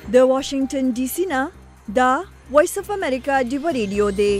د واشنگټن ډي سي نه دا وایس اف امریکا دی ریډیو دی.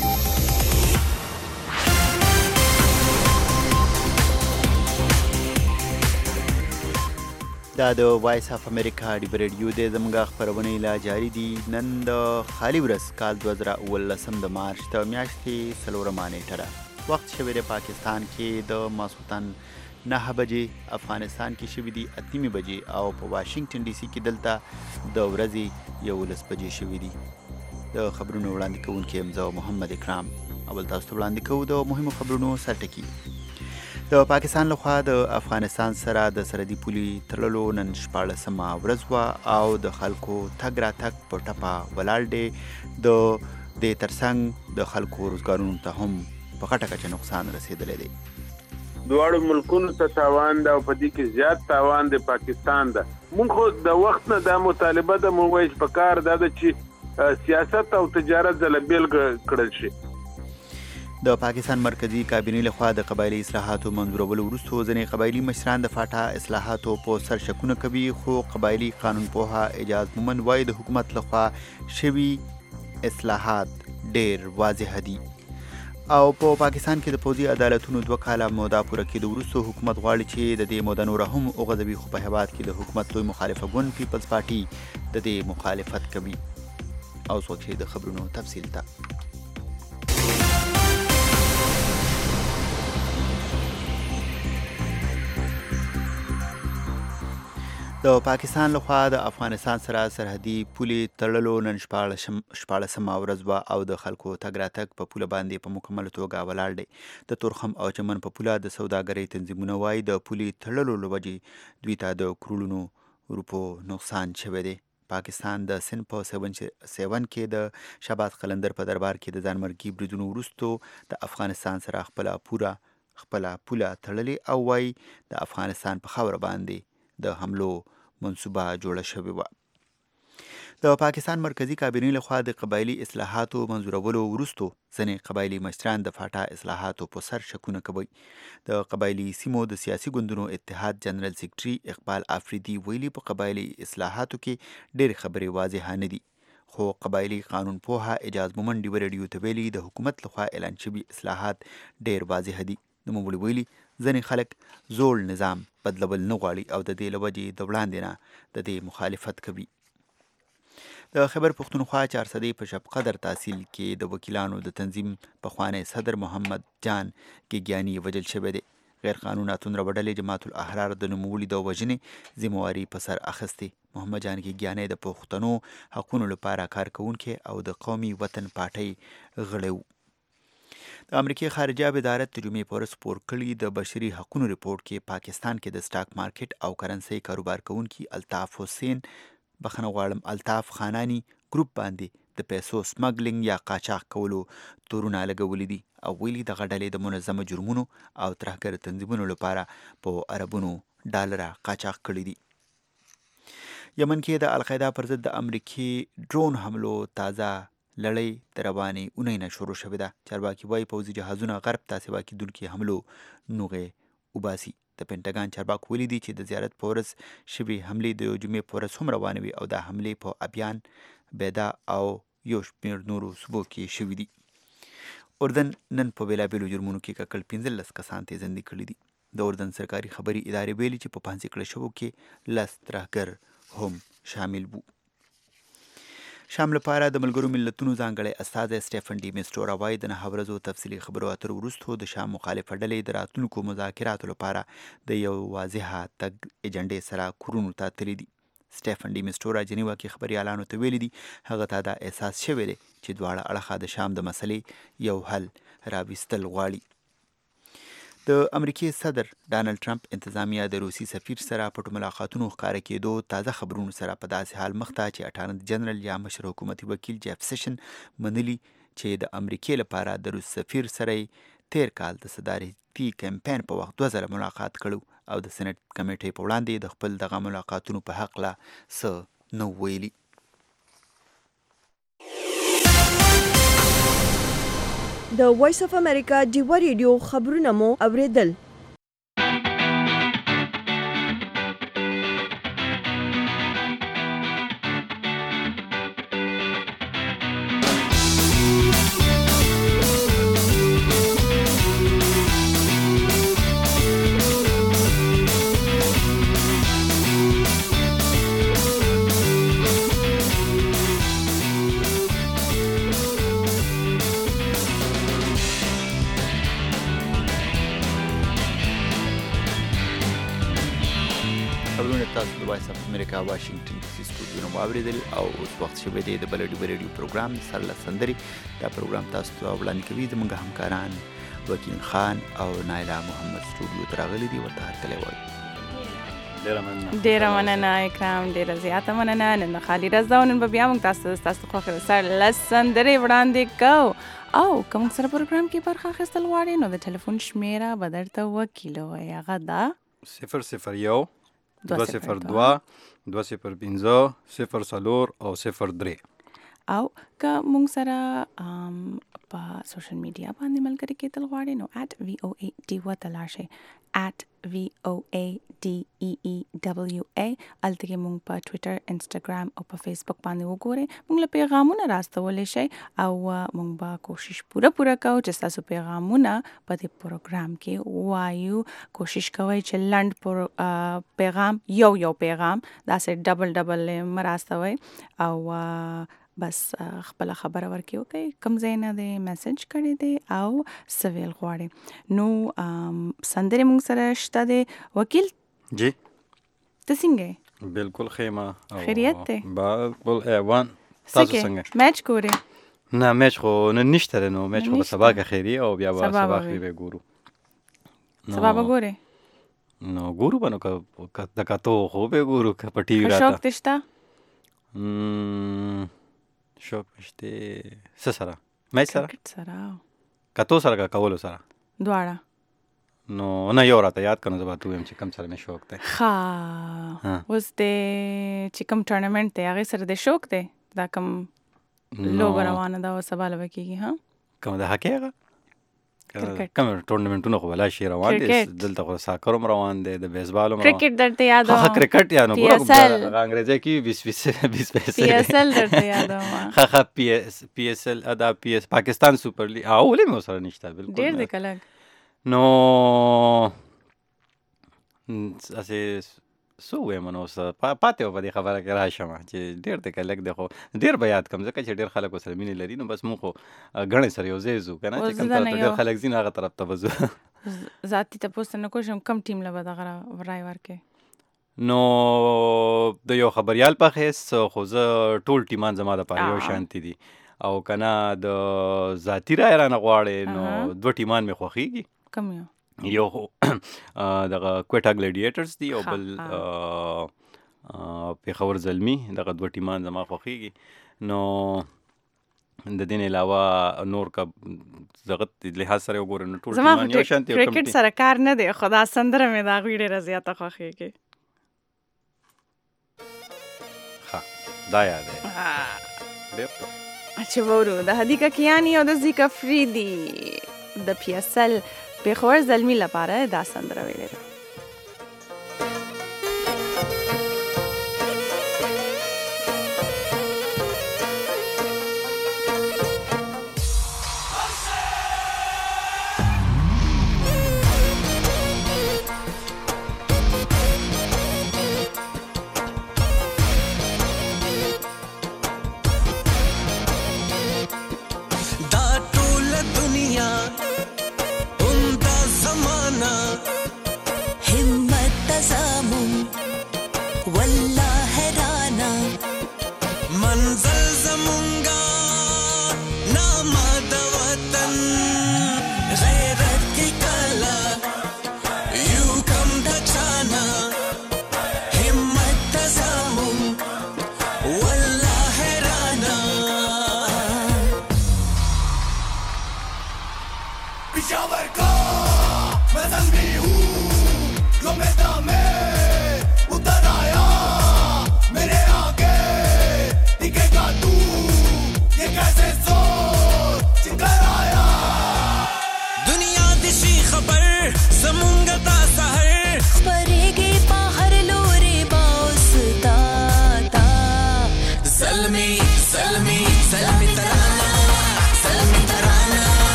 دا د وایس اف امریکا دی ریډیو دی. زموږ خبرونه لا جاری دي. نن د خالی ورځ کال 2019 د مارچ د میاشتې 4 نیټه ده. وخت شوی د پاکستان کې د ماسخوتن 9 بجې، افغانستان کې شوی دی 8 بجې او په واشنگټن ډي سي کې دلته د ورځې 11 بجې شوی دی. د خبرونو وړاندې کوونکی یم زه محمد اکرام. اول تاسو ته وړاندې کوو د مهمو خبرونو سرټکي. د پاکستان لخوا د افغانستان سره د سرحدي پولې تړلو نن 14مه ورځ وه او د خلکو تګ راتګ په ټپه ولاړ دی. د دې ترڅنګ د خلکو روزګارونو ته هم په غټه کچه نقصان رسېدلی دی. دواړو ملکونو ته تاوان ده او په دې کې زیات تاوان د پاکستان ده. موږ خو د وخت نه دا مطالبه ده، موږ وایي په کار ده چې سیاست او تجارت ځله بیلګه کړل شي. د پاکستان مرکزی کابینې لخوا د قبایلي اصلاحاتو منظورولو وروسته ځینې قبایلي مشران د فاټا اصلاحاتو په سر شکونه کوي، خو قبایلي قانون پوها اعجاز مومند وایي د حکومت لخوا شوي اصلاحات ډیر واضح دي. او په پاکستان کې د پوځي عدالتونو 2 کاله موده پوره کېدو وروسته حکومت غواړي چې د دې موده نوره هم وغځوي، خو په هېواد کې د حکومت لوی مخالفه ګوند پیپلز پارټي د دې مخالفت کوي. او څوک چې د خبرونو تفصیل ته د پاکستان لخوا د افغانستان سره سرحدي پولې تړلو نن 14مه ورځ وه او د خلکو تګ راتګ په پوله باندې په مکمله توګه ولاړ دی. د تورخم او چمن په پوله د سوداګرۍ تنظیمونه وایي د پولې تړلو له وجې دوی ته د کروڑونو روپو نقصان شوی دی. پاکستان د سند په 7 کې د شهباز قلندر په دربار کې د ځانمرګي بریدونو وروسته د افغانستان سره خپله پوله تړلې او وایي د افغانستان په خاوره باندې د حملو منصوبه جوړه شوې وه. د پاکستان مرکزی کابینې لخوا د قبایلي اصلاحاتو منظورولو وروسته ځینې قبایلي مشران د فاټا اصلاحاتو په سر شکونه کوي. د قبایلي سیمو د سیاسي ګوندونو اتحاد جنرال سیکرټري اقبال افریدي ویلي په قبایلي اصلاحاتو کې ډېرې خبرې واضحه نه دي، خو قبایلي قانون پوها اعجاز مومند ډیوه ریډیو ته ویلي د حکومت لخوا اعلان شوي اصلاحات ډېر واضح دي. نوموړي ویلي ځینې خلک زوړ نظام بدلول نه غواړي او د دې له وجې د وړاندې نه د دې مخالفت کوي. د خیبر پښتونخوا 400 په شب قدر تحصیل کې د وکیلانو د تنظیم پخوانی صدر محمد جان ګیګیاني وژل شوی دی. غیر قانون اتون ربډلې جماعت الاحرار د نوموړي د وژنې ذمواري په سر اخیستې. محمد جان ګیګیاني د پښتنو حقونو لپاره کار کوونکی او د قومي وطن پارټۍ غړی و. د امریکای خارجه وزارت د جمعې په ورځ خپور کړي د بشري حقونو ریپورټ کې پاکستان کې د سټاک مارکیټ او کرنسۍ کاروبار کوونکي الطاف خانانی ګروپ باندې د پیسو سمګلینګ یا قاچاق کولو تورونه لګولي دي او ویلي دغه ډلې د منظمه جرمونو او ترهګر تنظیمونو لپاره په اربونو ډالره قاچاق کړي دي. یمن کې د القاعده پر ضد د امریکای ډرون حملو تازه لړۍ د روانې اونۍ نه شروع شوې ده. چارواکي وایي پوځي جهازونه غرب ته سیوا کېدونکي حملو نوغې وباسي. د پینټاګان چارواکو ویلي دي چې د زیارت په ورځ شوي حملې د جمعې په ورځ هم روانې وي او دا حملې په ابیان، بیدا او یو شمېر نورو صوبو کې شوي دي. اردن نن په بېلابېلو جرمونو کې ککړ 15 کسان تېزندي کړي دي. د اردن سرکاري خبري ادارې ویلي چې په پانځه کړه شوو کې 10 ترهګر هم شامل وو. شام لپاره د ملګرو ملتونو ځانګړی استازی سټیفن ډي میسټورا وایي د 9 ورځو تفصیلي خبرو اترو وروسته د شام مخالفه ډلې د راتلونکو مذاکراتو لپاره د یو واضحه تګ ایجنډې سره کورونو ته تللي دي. سټیفن ډي میسټورا جنیوا کې خبریالانو ته ویلي دي هغه ته دا احساس شوی دی چې دواړه اړخه د شام د مسلې یو حل راوستل غواړي. د امریکای صدر ډانلډ ټرمپ انتظامیه د روسي سفیر سره پټو ملاقاتونو ښکاره کېدو تازه خبرونو سره په داسې حال مخ ته چې اټارنی جنرال یا مشر حکومتي وکیل جیف سیشن منلي چې د امریکای لپاره د روس سفیر سره تیر کال د صدارتي کمپاین په وخت 2 ځله ملاقات کړو او د سېنات کمیټې په وړاندې د خپل دغه ملاقاتونو په هکله څه نه ویلي. د وایس اف امریکا دیوه ریډیو خبرونه مو اوریدل. خبرونه تاسو د وایس اف امریکا واشنگټن ډي سي سټوډیو نه واوریدل او اوس وخت شوی دی د بل ډیو پروګرام سره سندري. دا پروګرام تاسو ته وړاندې کوي زموږ همکاران وکیل خان او نایلا محمد سټوډیو ته راغلي دي. ورته هرکلی وایو. ډیره مننه اکرام، ډیره زیاته مننه. نن خالي ورځ ده او نن به بیا موږ تاسو خوښې سره لس سندرې وړاندې کوو او که موږ سره پروګرام کې برخه اخیستل غواړئ نو د ټلیفون شمیره به درته وکیل ووایي. هغه ده 001 202 205 04 او 03. او که موږ سره په سوشل میډیا باندې ملګري کېدل غواړئ نو @VOA ډیوه ته لاړ شئ @VOA DEEWA. هلته کې موږ په ټویټر، انسټاګرام او په فیسبوک باندې وګورئ. موږ له پیغامونه راستولی شئ او موږ به کوشش پوره کوو چې ستاسو پیغامونه په دې پروګرام کې ووایو. کوشش کوئ چې لنډ پیغام یو پیغام داسې ډبل مه راستوئ او بس خپل خبره ورکې وکړئ کوم ځای نه دی میسج کړی دی او څه ویل غواړئ. نو سندرې موږ سره شته دی. وکیل جی ته څنګه؟ بالکل خیمه خیریت دی؟ بالکل ایوان. تاسو څنګه؟ میچ ګورئ؟ نه میچ خو نن نشته دی. نو میچ خو به سبا که خیری او بیا به سبا خیری به ګورو. سبا به ګورئ؟ نو ګورو به نو که د کتو خو به ګورو که په ټي وي راته. شوق دې شته؟ شوق شته څه سره؟ میچ سره؟ کرکټ سره؟ کتو سره که کولو سره؟ دواړه. نو نه یو راته یاد کړه نو زه به ته ووایم چې کوم سره مې شوق دی. ښه اوس د چې کوم ټورنمنټ دی هغې سره د شوق دی؟ دا کوم لوبه روانه ده او سبا لوبه کېږي؟ کوم د هاکي هغه؟ کرکټ. کوم ټورنمنټونه خو بلا شي روان دي. دلته خو ساکر هم روان دی، د بیسبال هم روان. کرکټ درته یادوم؟ ښه کرکټ یا نو ګوره هغه انګریزي کې 20 پیسې PSL درته یادوم. ښه PSL دا PS پاکستان سوپر لیګ ولې مې ورسره نشته. بالکل ډېر دی که لږ؟ نو هسې څه ووایم نو اوس پاتې وه په دې خبره کې راشم چې ډېر دی که لږ دی خو ډېر به یاد کړم ځکه چې ډېر خلک ورسره مینې لري. نو بس موږ خو ګڼې سره یو ځای ځو که نه چې کوم طرف ته ډېر خلک ځي نو هغه طرف ته به ځو. ذاتي تپوس ته نه کوشم کوم ټیم له به دغه رای ورکړې؟ نو د یو خبریال په حیث خو زه ټول ټیمان زما دپاره یو شانتي دي او که نه د ذاتي رای رانه غواړې نو 2 ټیمان مې خوښېږي. کوم یو؟ یو خو دغه کویټا ګلیډیټرز دی او بل پېښور زلمي. دغه 2 ټیمان زما خوښېږي. نو د دې نه علاوه نور که دغه لحاظ سره وګورم نو ټول ټیمان یو شانتي. زما کرکټ سره کار نه دی خو دا سندره مې د هغوی ډېره زیاته خوښېږي. ښه دا یاد دی ډېر ښه. چې وورو د هدیکا کیانی او د زیکا فریدي د PSL پېښور زلمي لپاره دا سندره ویلې ده.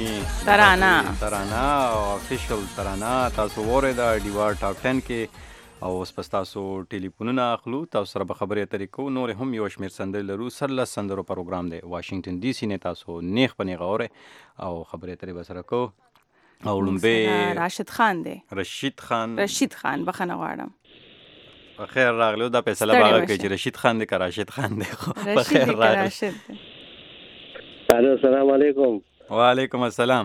ترانه او افیشل ترانه تاسو وره دا ډیوا ټاپ 10 کې او اوس په ستاسو ټلیفونونه اخلو، تاسو سره به خبرې اترې کوو. نور هم یو شمېر سندرې لرو، 13 سندرو پروګرام دی واشنګټن ډي سي نه، تاسو نیغ په نیغه اورئ او خبرې اترې به سره کوو. او لومبې راشد خان دی. رشید خان بخښنه غواړم. په خیر راغلی. دا فیصله به هغه کوي چې رشید خان دی که راشد خان دی. په خیر راغلی. السلام علیکم. وعلیکم السلام.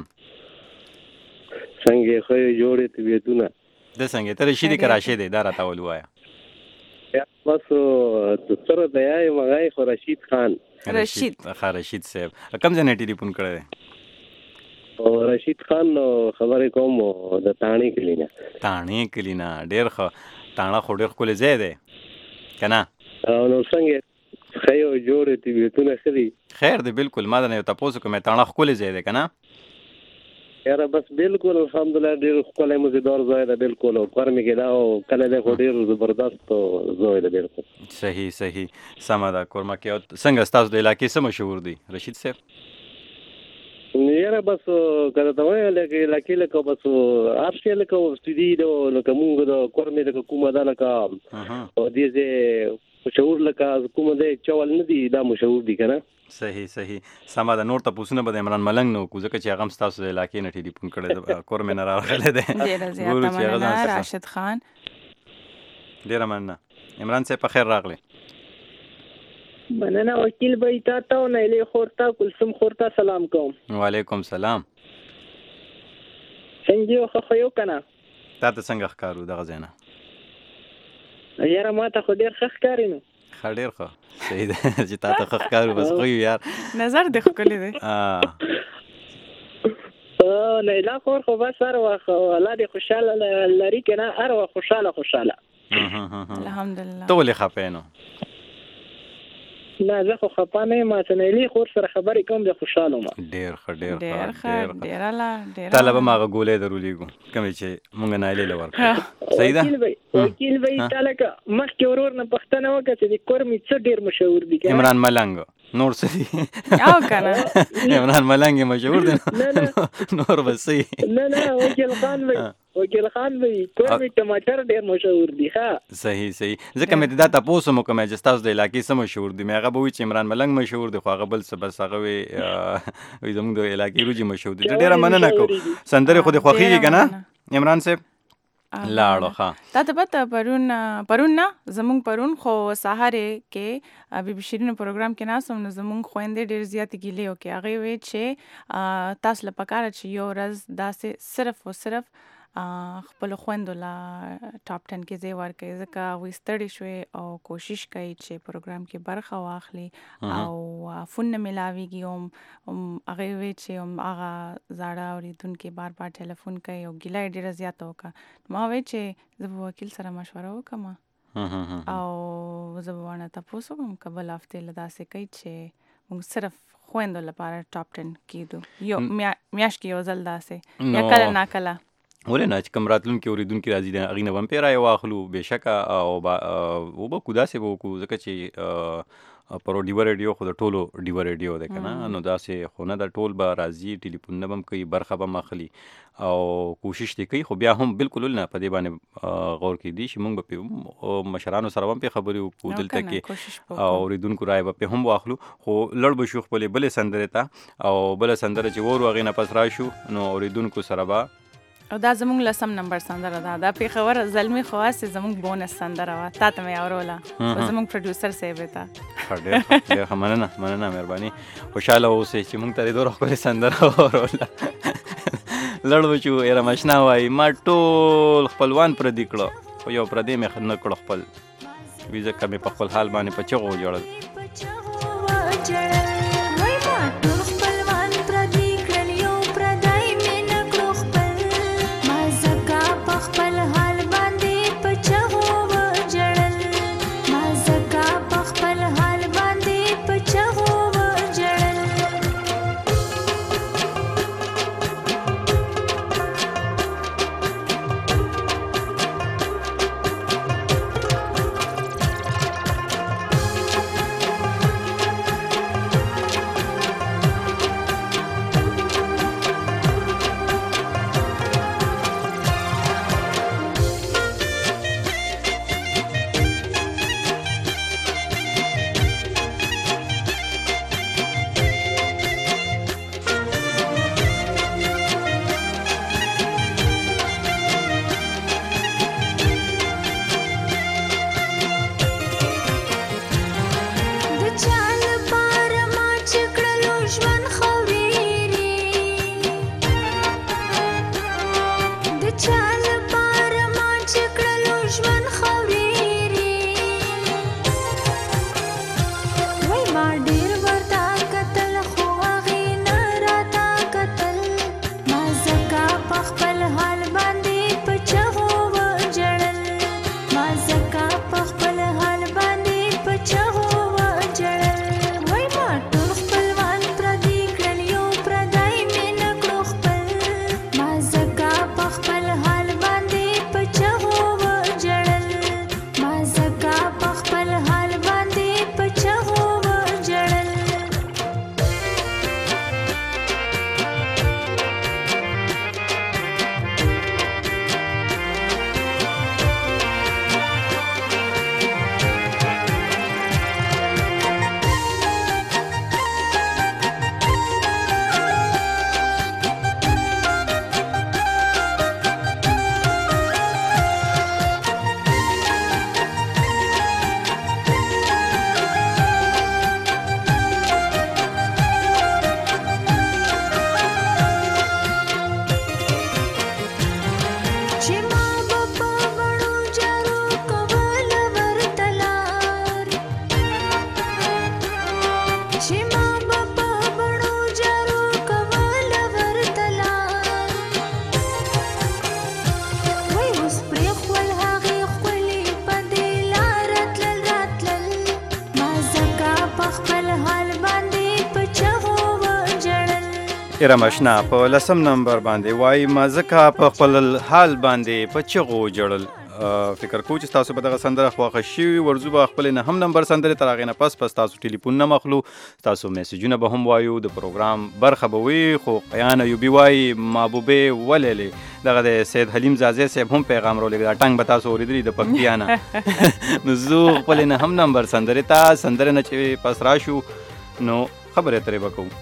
څنګه خو جوړې طبیعتونه د څنګه ته رشید که راشد دی دا راته ول وایه. بس سره د یای مغای خو رشید خان. رشید صاحب کوم ځای نه ټلیفون کړی دی؟ او رشید خان خبرې کوم د تاڼې کلی نه. ډېر ښه. تاڼه خو ډېر ښکلی ځای دی که نه؟ نو څنګه ښه جوړې طبیعتونه ښه دي؟ خیر دی بالکل. ما درنه یو تپوس کوم تاڼه ښکلی ځای دی که نه؟ یاره بس بالکل الحمدلله ډېر ښکلی مزیدار ځای دی بالکل. او ګرمې کې دا او کلی دی خو ډېر زبردست ځای دی بالکل. صحیح سمه ده. کورمه کې څنګه ستاسو د علاقې څه مشهور دی رشید صاحب؟ یاره بس که ته وایې لکه علاقې لکه بس هر شی لکه سودي ده لکه مونږ د کورمې لکه کومه ده لکه دې ځای مشهور لکه کومه دی چول نه دي دا مشهور دي که نه؟ صحیح سمه ده. نور تپوسونه به د عمران ملنګ نه وکړو ځکه چې هغه هم ستاسو د علاقې نه ټلیفون کړی دی، کورمې نه راغلی دی. ډېره زیاته مننه راشد خان. ډېره مننه. عمران صاحب په خیر راغلی. مننه وکیل بھائی تا او نیلی خورتا کلثوم خورتا سلام کوم. وعلیکم سلام. څنګه یو خو یو کنه تا ته څنګه ښکارو دغه ځای نه؟ یاره ما ته خو ډېر ښه ښکاري نو. ډېر ښه. صحیح ده چې تا ته ښه ښکارو بس خو یو یار نظر دې ښکلی دی. نیلا خور خو بس هر وخت الله دې خوشحاله لري که نه هر وخت خوشحاله الحمدلله. ته ولې خفه نو؟ نه زه خو خفه نه یم. چې نیلي خور سره خبرې کوم زه خوشحاله یم. ډېر ښه. ډېره تاله به ما هغه ګولۍ درولېږو کومې چې مونږ نایلې له ورکړو. صحیح ده وکیل بھائی تا لکه مخکې ورور نه پوښتنه وکړه چې د کورمې څه ډېر مشهور دي؟ عمران ملنګ. نور څه دي؟ او که نه عمران ملنګ یې مشهور دی نور به څه یې؟ نه وکیل خان بھائی کورمې ټماټر ډېر مشهور دي. ښه صحیح ځکه مې دا تپوس هم وکړم چې ستاسو د علاقې څه مشهور دي. مې هغه به وایي چې عمران ملنګ مشهور دی خو هغه بل څه بس هغه وایي زموږ د علاقې روجي مشهور دي. ډېره مننه کوو. سندرې خو دې خوښېږي که نه عمران صاحب؟ لاړو. ښه تا ته پته پرون نه زمونږ پرون خو سهارې کې بي بي شیرینو پروګرام کې ناست وم نو زمونږ خویندې ډېر زیاتې ګیلې وکړې. هغې ویل چې تاسو له پکاره چې یو ورځ داسې صرف او صرف خپلو خویندو له ټاپ 10 کې ځای ورکوي ځکه هغوی ستړې شوې او کوشش کوي چې پروګرام کې برخه واخلي او فون نه میلاویږي. هغې ویل چې هغه زاړه اورېدونکي بار ټلیفون کوي او ګیله یې ډېره زیاته وکړه. ما ویل چې زه به وکیل سره مشوره وکړم او زه به ورنه تپوس وکړم که بل هفتې له داسې کوي چې موږ صرف خویندو لپاره ټاپ 10 کېږدو یو میاشت کې یو ځل داسې یا کله ناکله. ولې نه چې کوم راتلونکي اورېدونکي راځي د هغې نه به هم پې رایه واخلو بېشکه او به کو داسې به وکړو ځکه چې پر ډیوه ریډیو خو د ټولو ډیوه ریډیو دی که نه نو داسې خو نه ده. ټول به راځي ټلیفونونه به هم کوي برخه به هم اخلي او کوشش دې کوي خو بیا هم بالکل نه په دې باندې غور کېدي چې مونږ به پې مشرانو سره هم پې خبرې وکړو دلته کې او اورېدونکو رایه به پې هم واخلو خو لړ به شو خپلې بلې سندرې ته او بله سندره چې وورو هغې نه پس راشو نو اورېدونکو سره به او دا زمونږ لسم نمبر سندره ده. دا پېښور زلمي خواست زمونږ بونس سندره وه تا ته مې اوروله او زمونږ پروډیوسر صاحب ته ډېر ښه مننه مهرباني. خوشحاله اوسئ چې مونږ ته دې دومره ښکلې سندره واوروله. لړ به شو یاره مشنا وایي ما ټول خپلوان پردي کړه خو یو پردی مې نه کړه خپل وي ځکه مې په خپل حال باندې په چغو وژړل. رمشنا په 10 نمبر باندې وای ما ځکه په خپل حال باندې په چغو جړل. فکر کوم چې تاسو به دغه سندره خوښه شي ورزو به خپل نه هم نمبر سندره تر هغه نه پس تاسو ټلیفون نه مخلو تاسو میسجونه به هم وایو د پروګرام برخه به وي. خو قیان یو بي وای محبوبه وللې دغه د سید حلیم زازی صاحب هم پیغام رولې ټنګ به تاسو اوریدلی د پکتیانه نو زو خپل نه هم نمبر سندره تا سندره نه چې پس راشو نو خبره ترې وکړو.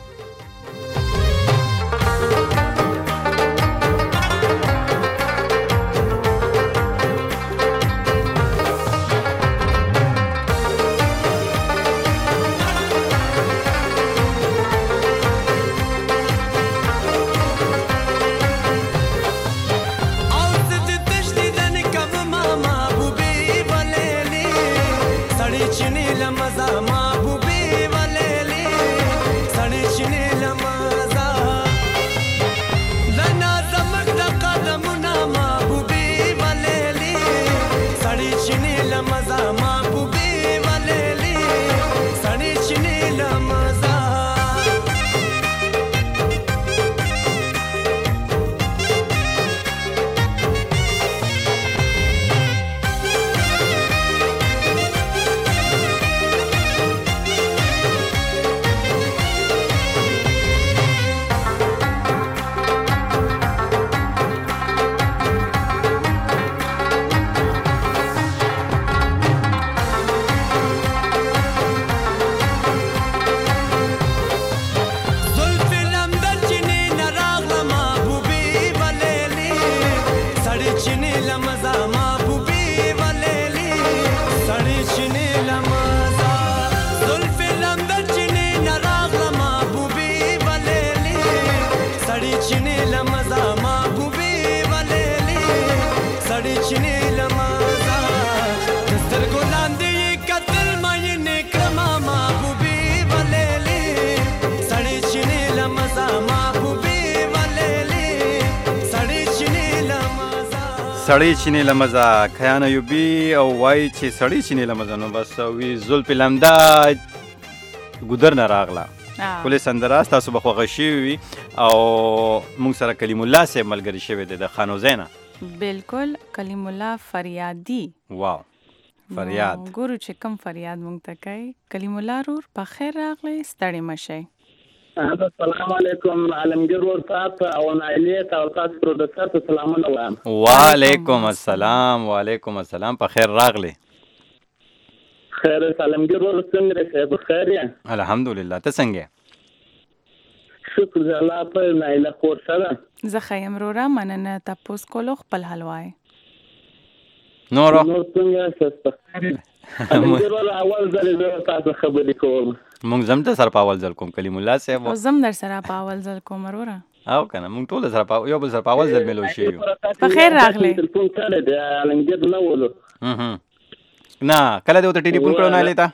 سړی چینې لمزه کیان ایوبي او وای چې سړی چینې لمزه نو بس وی زلف لمدا ګودر نه راغله کله سندره تاسو به خوښ شي وي او موږ سره کلیم الله صاحب ملګری شوی دی د خانو زینا بالکل کلیم الله فریادي واو فریاد ګورو چې کوم فریاد مونږ ته کوي. کلیم الله رور په خیر راغلی ستړي مشي. السلام علیکم عالمگیر ورصاحب او نایلیت او تاسو پروډوسر ته سلامونه وایم. وعلیکم السلام وعلیکم السلام په خیر راغلی. خیر عالمگیر ور څنګه راځي په خیر یا الحمدلله ته څنګه شکر الله په نایله خور سره زه خیم رورا مننه تاسو کولو خپل حلوای نورو څنګه تاسو عالمگیر ور اول ځل تاسو خبرې کوم مونږ زم د سر پاول ځل کوم کلیم الله صاحب او زم در سره پاول ځل کوم رورا او کنه مونږ ټول سره پاول یو بل سره پاول ځل ملو شي په خیر راغلی. ټلیفون کړه د عالمگیر نه ولو نه کله دې ته ټلیفون کړو نه لیتا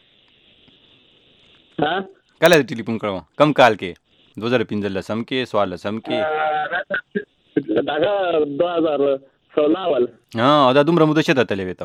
ها کله دې ټلیفون کړو کم کال کې 2015 کې 16 کې داګه 2016 ول ها دا دومره مده چې ته تلې وته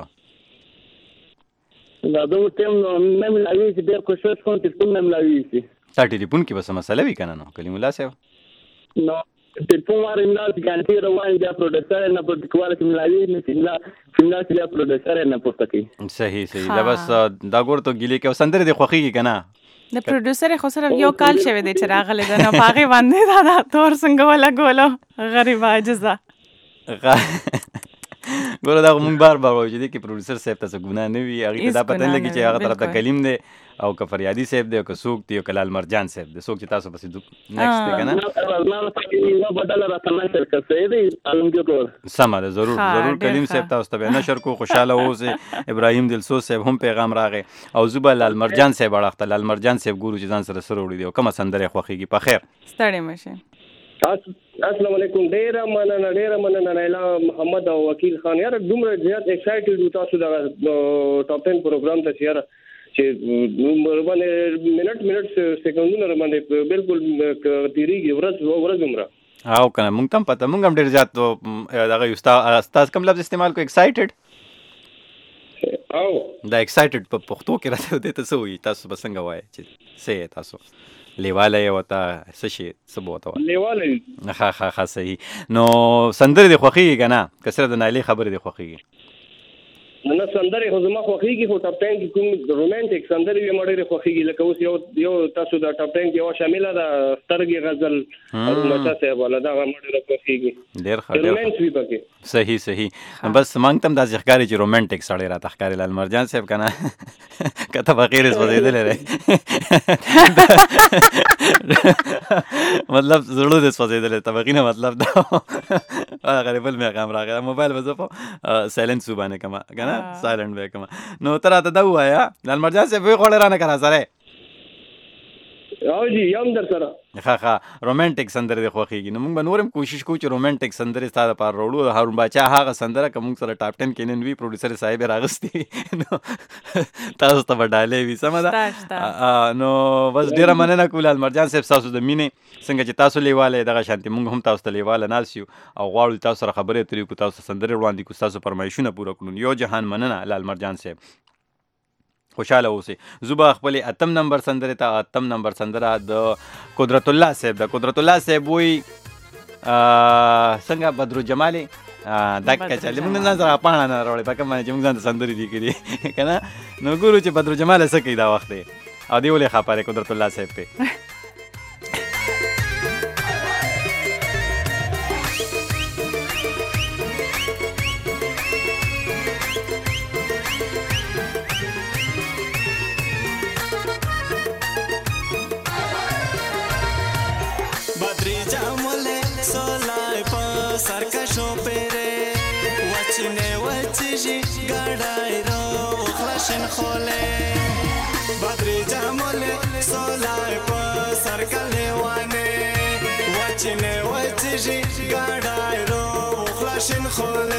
دا دوه ټیم نه ملاوي چې ډېر کوشش کوم ټلیفون نه ملاوي شي تا ټلیفون کې بس مسله وی کنه نو کلیم الله صاحب نو ټلیفون واره ملا ګانټي روان دی پروډوسر نه پروډکټوار چې ملاوي نه سیملا چې پروډوسر نه پوښتنه کوي. صحیح دا بس دا ګور ته ګیلې کې سندره دی خوخي کنه د پروډوسر خو صرف یو کال شوی دی چې راغلی ده نو باغې باندې دا تور څنګه ولا ګولو غریب عاجزه ګوره دا مونږ بار وایو چې کې پروډوسر صاحب ته څه ګناه نه وي هغې ته دا پته نه لګي چې هغه طرف ته کلیم دی او که فریادي صاحب دی او که څوک دی او که لال مرجان صاحب دی څوک چې تاسو پسې نیکسټ دی که نه سمه ده ضرور کلیم صاحب تاسو ته به نشر کو خوشحاله اوسئ. ابراهیم دلسوز صاحب هم پیغام راغی او زه به لال مرجان صاحب اړخ ته لال مرجان صاحب ګورو چې ځان سره وړي دی او کومه سندره یې خوښېږي. په خیر ستړی مشئ. السلام علیکم. ډیره مننه لیلا محمد او وکیل خان. یار دومره زیات ایکسایټډ تاسو دا ټاپ 10 پروګرام ته چې منټ سکندونه باندې بالکل تیریږي ورځ عمره. او کنه مونږ تم پته مونږ هم ډیر زیات دغه استاد کوم لفظ استعمال کو ایکسایټډ او دا ایکسایټډ په پښتو کې راته دې ته سوې تاسو بسنګ وای چې سه تاسو لیواله یو تا سشي سبوت وای لیواله ها صحیح. نو سندره دی خوخي کنه کسره د نایلی خبره دی خوخي نه سندره خو زما خوخيږي خو ټاپ 10 کې کوم رومانټیک سندره یې مړې خوخيږي لکه اوس یو تاسو دا ټاپ 10 کې یو شامل ده سترګي غزل او مچا صاحب ولا دا مړې خوخيږي ډېر ښه رومانټیک وی پکې. صحیح بس مانګ تم د ځخکاري چې رومانټیک سړی را تخکاري لال مرجان صاحب کنه کته بغیر وزیدل لري مطلب زړه دې سوځیدل ته بغینه مطلب دا غریب مې کام راغی موبایل وځو سایلنت سوبانه کما کنه سایلنت به کما نو تر ته دا وایا لال مرجان صاحب وی خور رانه کرا سره او جی یم در سره ها رومانټیک سندره دی خوخیږي. نو موږ به نورم کوشش کوو چې رومانټیک سندره ستاسو لپاره وروړو. هارون باچا هغه سندره کوم سره ټاپ 10 کې نن وی پروډوسر صاحب راغستی نو تاسو ته وډالې وی سم ده. نو بس ډیره مننه کوم لال مرجان صاحب تاسو د مینې څنګه چې تاسو لیواله دغه شانتي موږ هم تاسو ته لیواله ناسیو او غواړو تاسو سره خبرې اترې کو تاسو سندره وړاندې کو تاسو فرمایشونه پوره کړو. یو جهان مننه لال مرجان صاحب خوشاله اوسئ. زوبه خپل اتم نمبر سندره ته اتم نمبر سندره د قدرت الله صاحب د قدرت الله صاحب وی څنګه بدر جمالي دک چلې موږ نظر اپاڼه نه راوړې پکې باندې چې موږ ځان سندري دي کړي کنه. نو ګورو چې بدر جمال څه کوي دا وخت دی او دی ولې خاپاره قدرت الله صاحب په بدری جامله سولای په سر کلیوانه وچنه وچجی ګډای رو خلاشن خوله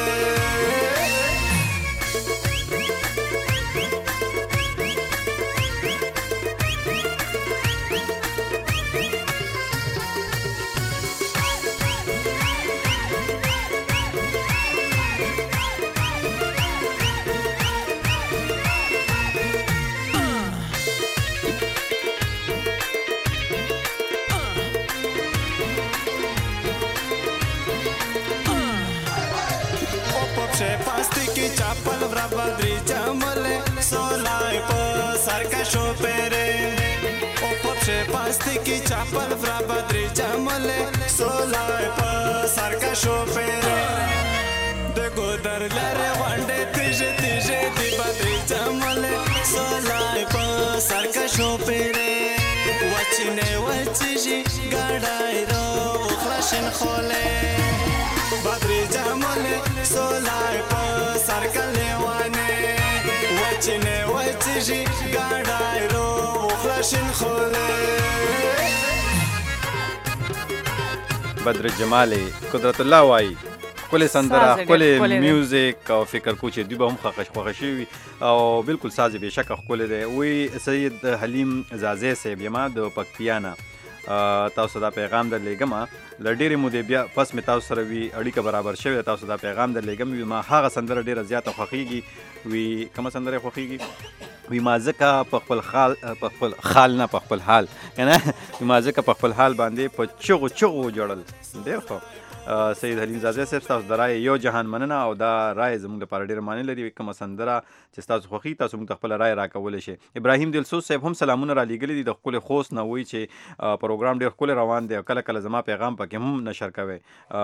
چاپل ورا بدری جامله سولای په سر کا شو پره او پپشه پاستی کی چاپل ورا بدری جامله سولای په سر کا شو پره د ګودر لره وانډه تیجه تیجه دی بدری جامله سولای په سر کا شو پره وچنه وچجی ګډای رو خلاشن خوله بدری جامله سولای په سر کلیوانه وچنه وچجی ګډای رو خلاشن خوله. بدر جمالي قدرت الله وای کله سندره کله میوزیک او فکر کو چې دوی به هم خوښ شي او بالکل ساز به شک خپل دی. وی سید حلیم زازه صاحب یما د پکتیانا تاسو دا پیغام در لګم لډېرې مودې بیا پس مې تاسو سره وی اړیکه برابر شوې تاسو دا پیغام در لګم ما هغه سندره ډېره زیاته خوښیږي وی کومه سندره خوښیږي وی ما ځکه په خپل خال نه په خپل حال کنه ما ځکه په خپل حال باندې په چغو جوړل ډېر ښه. سید حلیم زازه صاحب تاسو د رای یو جهان مننه او دا رای زموږ لپاره ډېر معنی لري. کومه سندره چې تاسو خوښي تاسو موږ خپل رای راکولی شئ. ابراهیم دلسوز صاحب هم سلامونه را لیږلي دي د ښکلې خوست نه وایي چې پروګرام ډېر ښکلی روان دی او کله کله زما پیغام پکې هم نشر کوئ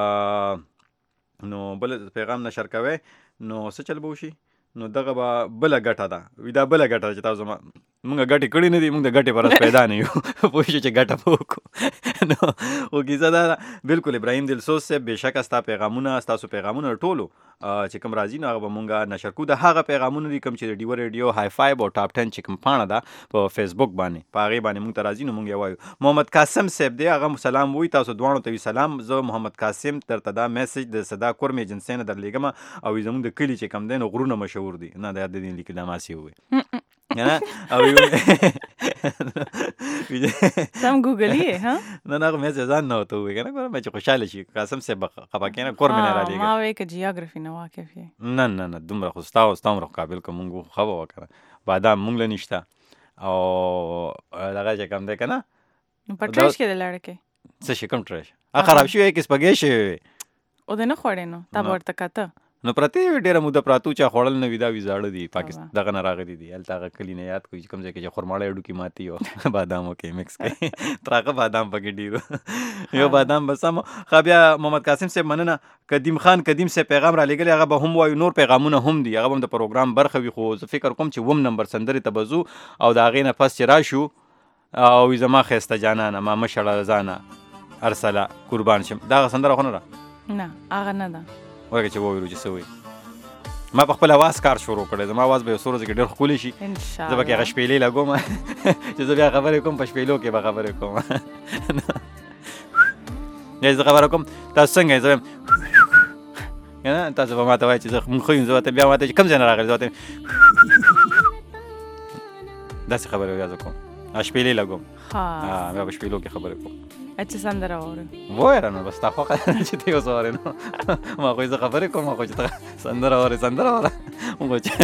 نو بل پیغام نشر کوئ نو څه چل به وشي نو دغه به بله ګټه ده وي دا بله ګټه چې تاسو زما مونږ ګټې کړې نه دي، مونږ د ګټې پر اس پیدا نه یو، پوه شو چې ګټه به وکړو. نو خو کیسه دا ده بالکل ابراهیم دلسوز صاحب، بېشکه ستا پیغامونه، ستاسو پیغامونه ټولو چې کوم راځي نو هغه به مونږ نشر کړو. د هغه پیغامونه دي کوم چې د ډیوه ریډیو های فایو او ټاپ 10 چې کوم پاڼه ده په فیسبوک باندې، په هغې باندې مونږ ته راځي نو مونږ یې وایو. محمد قاسم صاحب دی، هغه سلام وایي، تاسو دواړو ته وي سلام. زه محمد قاسم درته دا میسج د صدا کورم ایجنسۍ نه درلیږم او زمونږ د کلي چې کوم دی نو غرونه مشهور دي، نه دا د دې لیکل دا ماسې ووایي نه او سم ګوګلي ها نه هغه مې ځان نه وته وي کنه، ګوره چې خوشاله شي قاسم صاحب خپه کینه کور مې نه را لېږه. ما وایي که جیوګرافي نه واقف یې. نه دومره خو ستا عمر قابل که مونږ خو به وکړه. بادام مونږ له نشته او دغه چې کوم دی که نه په ټرش کې د لړکې څه شي کوم ټرش خراب شوی کې سپګې شوی وي او د نه خوړې نو تا به ورته کته نو پرتې وي ډېره موده پراتو چا خوړل نه وي دا وي زاړه دي پاکستان دغه نه راغلي دي هلته هغه کلي نه یاد کوي چې کوم ځای کې چې خرماړی ډوکې ماتي او بادام وکې مکس کوي تراغه بادام پکې ډېرو یو بادام به سم. ښه بیا محمد قاسم صاحب مننه. قدیم خان قدیم صاحب پیغام را لېږلی، هغه به هم وایو، نور پیغامونه هم دي، هغه به هم د پروګرام برخه وي. خو زه فکر کوم چې 1 نمبر سندرې ته به ځو او د هغې نه پس چې راشو او زما ښایسته جانانه ما مشړه ځانه ارسله قربان شم، دا هغه سندره خو نه ده؟ نه هغه نه ده. وایه چې وویلو چې څه وایي. ما په خپل اواز کار شروع کړی، زما اواز به یو څو ورځې کې ډېر ښکلی شي، زه به کې هغه شپېلې لګوم چې زه بیا خبرې کوم په شپېلو کې به خبرې کوم. یا زه خبره کوم تاسو څنګه یې، زه وایم که نه تاسو به ما ته وایي چې زه مونږ ښه یو، زه ورته بیا ما ته چې کوم ځای نه راغلی، زه ورته داسې خبرې بیا زه کوم شپېلې لګوم بیا په شپېلو کې خبرې کوم. چې سندره واورم وایه نو بس تا خوښه چې ته یې اوس وارې نو ما خو زه خبرې کوم، ما خو چې ته سندره وارې سندره واره مونږ چې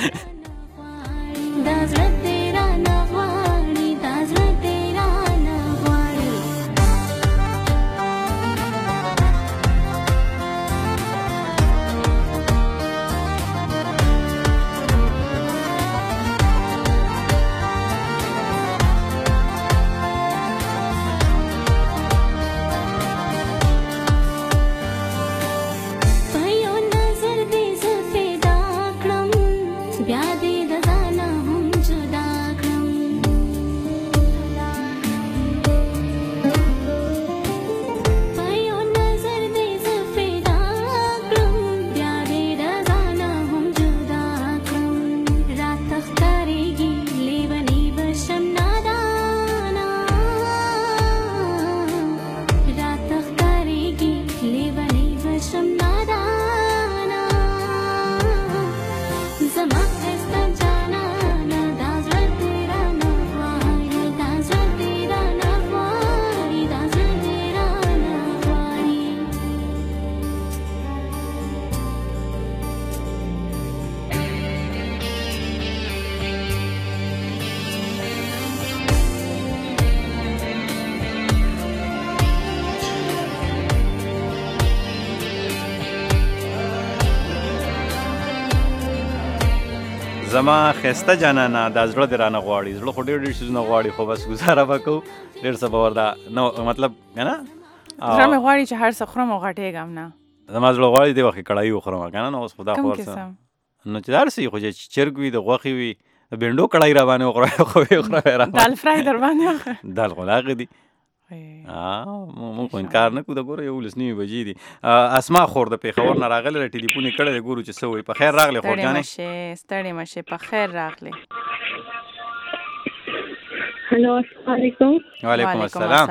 زما ښایسته جانانه دا زړه دې رانه غواړي، زړه خو ډېر څیزونه غواړي خو بس ګزاره به کوو ډېر څه به ورته نه مطلب که نه زړه مې غواړي چې هر څه خورم او غټېږم نه، زما زړه غواړي دې وخت کې کړایي وخورم که نه نو اوس خو دا خو ورڅه نو چې هر څه خو چې چرګ وي د غوښې وي د بینډو کړایي را باندې وخوره خو یې وخوره دال فرای در باندې وخوره دال خو لاغې دي مونږ خو انکار نه کوو د ګوره 11 بجې دي. اسما خور د پېښور نه راغلی له ټلیفون یې کړی دی ګورو چې څه وایي. په خیر راغلی خورجانې. ستړې مه شې په خیر راغلی. هلو السلام علیکم. وعلیکم السلام.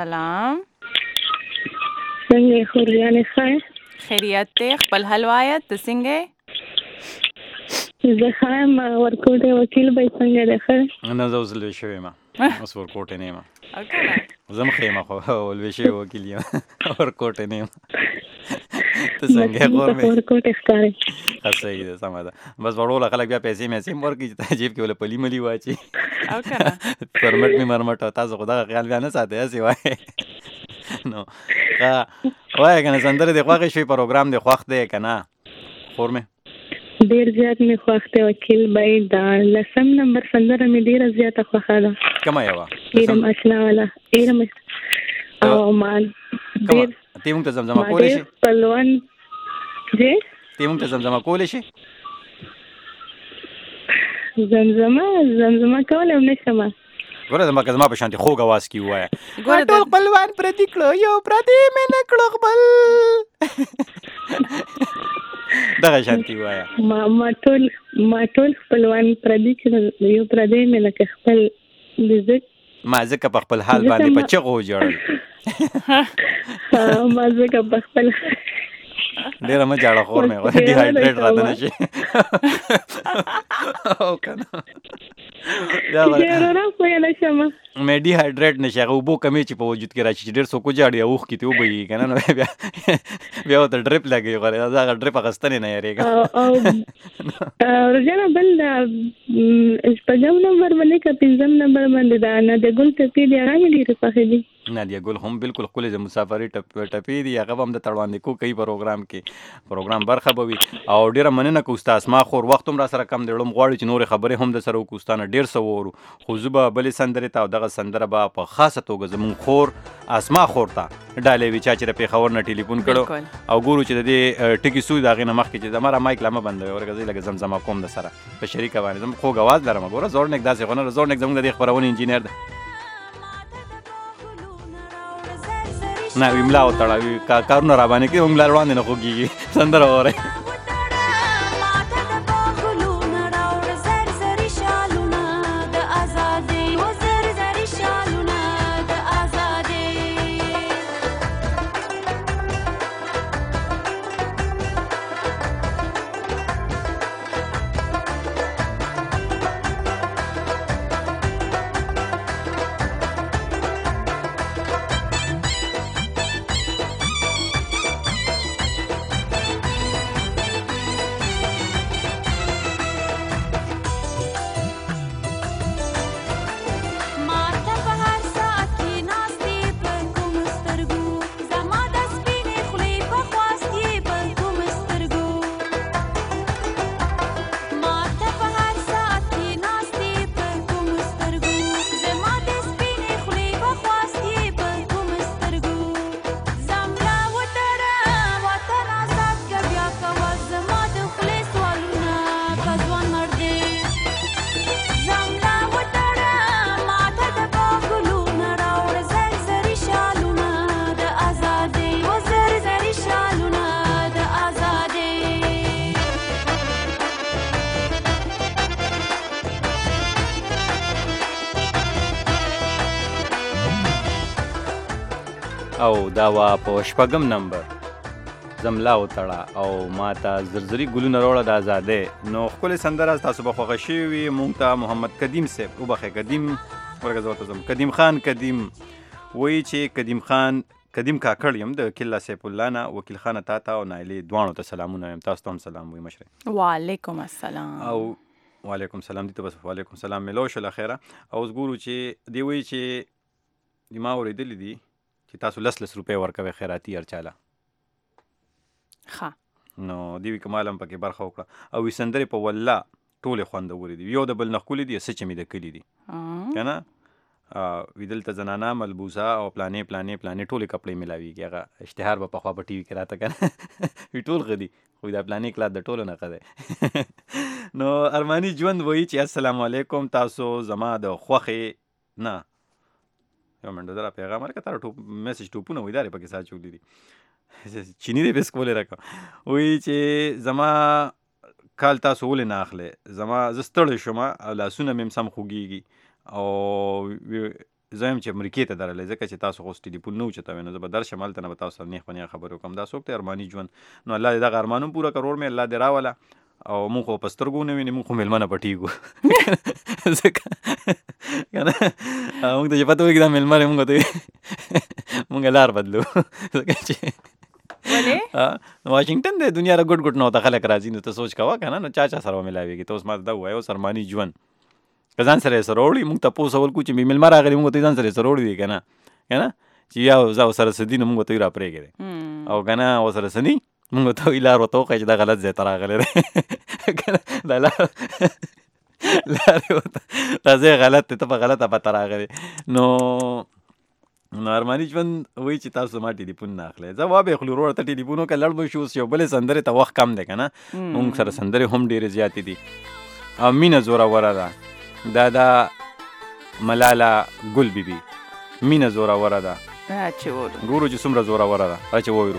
څنګه یې خورجانې ښه یې؟ خیریت دی خپل حل وایه ته څنګه یې؟ زه ښه یم ورکوټې وکیل به یې څنګه دی ښه دی؟ نه زه اوس لوی شوی یم اوس ورکوټې نه یم زه هم ښه یم خو لوی شوی وکیل یم ورکوټې نه یم ته څنګه یې خور مې ورکوټې ښکاري ښه صحیح ده سمه ده بس وړوله خلک بیا پیسې میسې هم ورکړي چې تا جیب کې ولې پلي ملي واچي پرمټ مې مرمټ او تاسو خو دغه خیال بیا نه ساتئ هسې وایې نو وایه که نه سندرې دې خوښې شوي پروګرام دې خوښ دی که نه خور مې ډېر زیات مې خوښ دی وکیل بای دا 10 نمبر سندره مې ډېره زیاته خوښه ده کومه یوه ایرم اشنا والا ایرم او ما ډېر تی مونږ ته زمزمه کولی شي خپلوان جی تی مونږ ته زمزمه کولی شي زمزمه کولای نشم. ګوره زما په شانتي خوږ اواز کې ووایه ټول خپلوان پردي کړو یو پردي مې نه کړو خپل دغه شانتي ووایه. ما ټول خپلوان پردي کړل یو پردی مې لکه خپل ما ځکه په خپل حال باندې په چغو وژړل. ما ځکه په خپل ډېره مه جاړه خور مې ډیهایډریټ راته نه شي او که نه مې ډیهایډریټ نه شي هغه اوبو کمې چې په وجود کې راشي چې ډېر څوک وجاړي او اوښکې ترې وبهیږي که نه نو بیا ورته ډریپ لګوي غواړي زه هغه ډریپ اخیستنې نه یېرېږم. روژانه بل شپږم نمبر باندې که پنځم نمبر باندې دا نادیه ګل ټپې دي هغه مې ډېرې خوښې دي. نادیه ګل هم بالکل ښکلې د مسافرۍ ټپې دي هغه به هم د تړوندې کوي پروګرام کې پروګرام برخه به وي او ډېره مننه کوو ستا اسما خور وخت هم را سره کم دی ړوم غواړي چې نورې خبرې هم د سره وکړو ستا نه ډېر څه وورو خو زه به بلې سندرې ته او دغه سندره به په خاصه توګه زمونږ خور اسما خور ته ډالۍ وي چا چې د پېښور نه ټلیفون کړو او ګورو چې د دې ټکي سوی د هغې نه مخکې چې زما را مایک لا مه بندوئ ورکه زه لږه زمزمه کوم د سره په شریکه باندې زه خوږ اواز لرم ګوره زورنیک داسې خو نه زورنیک زموږ د دې خپرونې انجینر دی نه وی ملا وتړه وی کارونه را باندې کوي ملا وړاندې نه خوږېږي سندره واورئ. او دا وا په شپږم نمبر زملا وتړه او ما ته زرزري ګلونه راوړه د ازادۍ نو ښکلې سندره تاسو به خوښه شوې وي مونږ ته محمد قدیم صاحب وبخښئ قدیم ورکه زه ورته ځم قدیم خان قدیم وایي چې قدیم کاکړ یم د کله سیف الله نه وکیل خانه تا ته او نایلې دواړو ته سلامونه یم تاسو ته هم سلام وایي مشرې. وعلیکم السلام. او وعلیکم السلام دي ته بس وعلیکم السلام ملو شو خیره او اوس ګورو چې دی وایي چې ما اورېدلي دي چې تاسو 10 روپۍ ورکوئ خیراتي هر چاله ښه نو دی وی کمال هم پکې برخه وکړه او وی سندرې په والله ټولې خوندورې دي یو د بل نه ښکلې دي څه چې مې د کلي دي که نه وی دلته زنانه ملبوسه او پلانې ټولې کپړې میلاویږي هغه اشتهار به پخوا په ټي وي کې راته که نه وی ټول ښه دي خو دا پلانې کلات د ټولو نه ښه دی نو ارماني ژوند وایي چې السلام علیکم تاسو زما د خوښې نه یو منډه دره پیغام ورکړه تا میسج ټوپونه وایي دا رې پکې سات چوکلی دي چینی دی بس کولې راکړه وایي چې زما کال تاسو ولې نه اخلئ زما زه ستړی شوم او لاسونه مې هم سم خوږېږي او زه یم چې امریکې ته درغلی ځکه چې تاسو خو اوس ټلیفون نه اوچتوئ نو زه به درشم هلته نه به تاسو سره نیغ په نیغه خبرې وکړم دا څوک دی ارماني ژوند نو الله دې دغه ارمان هم پوره کړ ورور مې الله دې راوله او مونږ خو په سترګو نه ویني مونږ خو میلمه نه پټېږو ځکه که نه مونږ ته چې پته وایي دا میلمه دی مونږ لار بدلو ځکه چې واشنګټن دی دنیا را ګډ ګډ نه ورته خلک راځي نو ته سوچ کوه که نه نو چا سره ومیلاوېږي ته اوس ما ته دا ووایه اوس ارماني ژوند که ځان سره یې سره وړي مونږ تپوس اول کوو چې میلمه راغلي مونږ ته ځان سره یې سره وړي دي که نه چې یا زه ورسره څه دي نو مونږ ته یې را پرېږدی او که نه ورسره څه دي مونږ ته وایي لار ورته وښایه چې دا غلط ځای ته راغلی دی که نه دا لارې ورته دا ځای غلط دی ته په غلطه پته راغلی نو ارماني ژوند وایي چې تاسو ما ټلیفون نه اخلئ زه وابې خلو ورور ته ټلیفون وکړه لړ به شو اوس یو بلې سندرې ته وخت کم دی که نه مونږ سره سندرې هم ډېرې زیاتې دي او مینه زوروره ده دا د ملاله ګل بیبي مینه زوروره ده ګورو چې څومره زوروره ده چې وویرو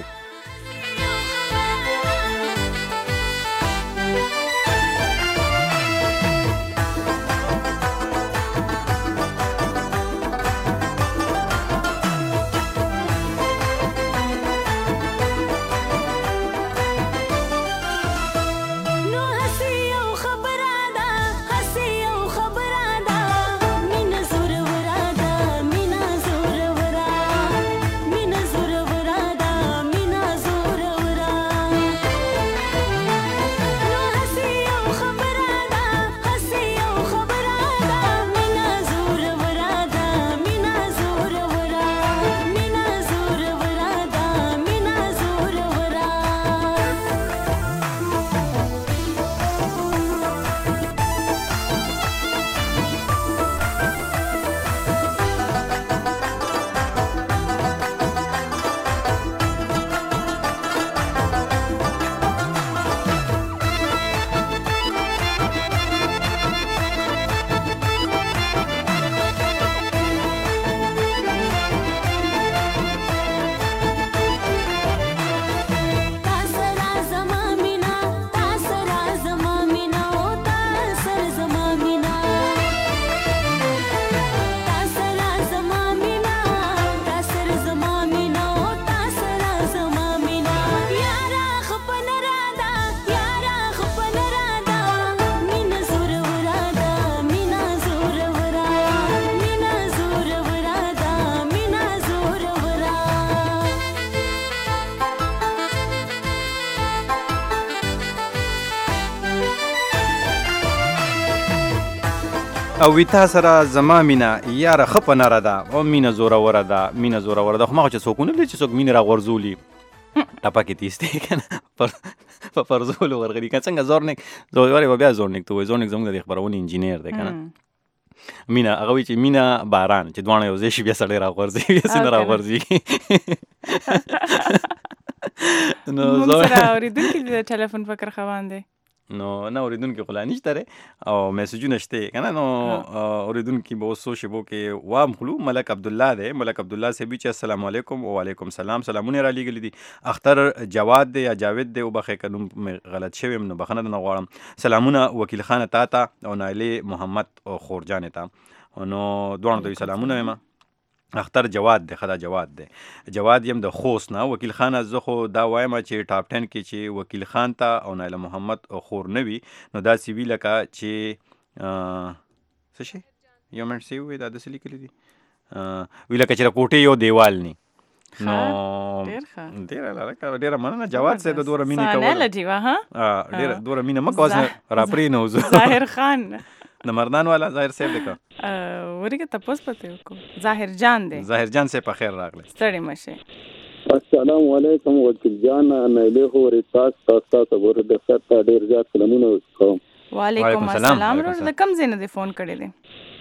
او ویتا سره زما مینه یاره خپه نره ده او مینه زوروره ده مینه زوروره ده خو ما خو چې څوک ونه لري چې څوک مینه راغورځولي ټپه کې تیستې که نه په پرزولو ورغلي که څنګه زورنیک زورې به بیا زورنیک ته وایي زورنیک زموږ د خپرونې انجینیر دی که نه مینه هغه وایي چې مینه باران چې دواړه یو ځای شي بیا سړی راغورځي بیا سینه راغورځېږي موږ سره اورېدونکي د ټلیفون فکر خوان دی نو نه اورېدونکي خو لا نشته دی او میسجونه شته که نه نو اورېدونکي به اوس څو شیبو کې وامخلو ملک عبدالله دی ملک عبدالله صاحب چې السلام علیکم وعلیکم سلام سلامونه را لیږلي دي اختر جواد دی یا جاوید دی وبخښئ که نوم غلط شوی یم نو بخښنه درنه غواړم سلامونه وکیل خانه تا ته او نایلې محمد خورجانې ته نو دواړو ته سلامونه وایم اختر جواد دی خدا جواد دی جواد یم د خوست نه وکیل خان زه خو دا وایم چې ټاپ 10 کې چې وکیل خان ته او نایله محمد خور نه وي نو داسې وي لکه چې څه شي یو منټ سی وي دا داسې لیکلي دي وي لکه چې د کوټې یو دیوال نی نو ډېره مننه جواد صاحب د دوره مینې کوله ډېره دوره مینه مه کوه را پرېنوځو ظاهر خان د مردان والا ظاهر صاحب دی که ورګه تپوس پته وکړو ظاهر جان دی ظاهر جان صاحب په خیر راغلی ستړي مشه السلام علیکم وکیل جان نایله هورې تاسو ګوره د سر ته ډېر زیات سلامونه کوم وعلیکم السلام ورور د کم ځای نه دی فون کړی دی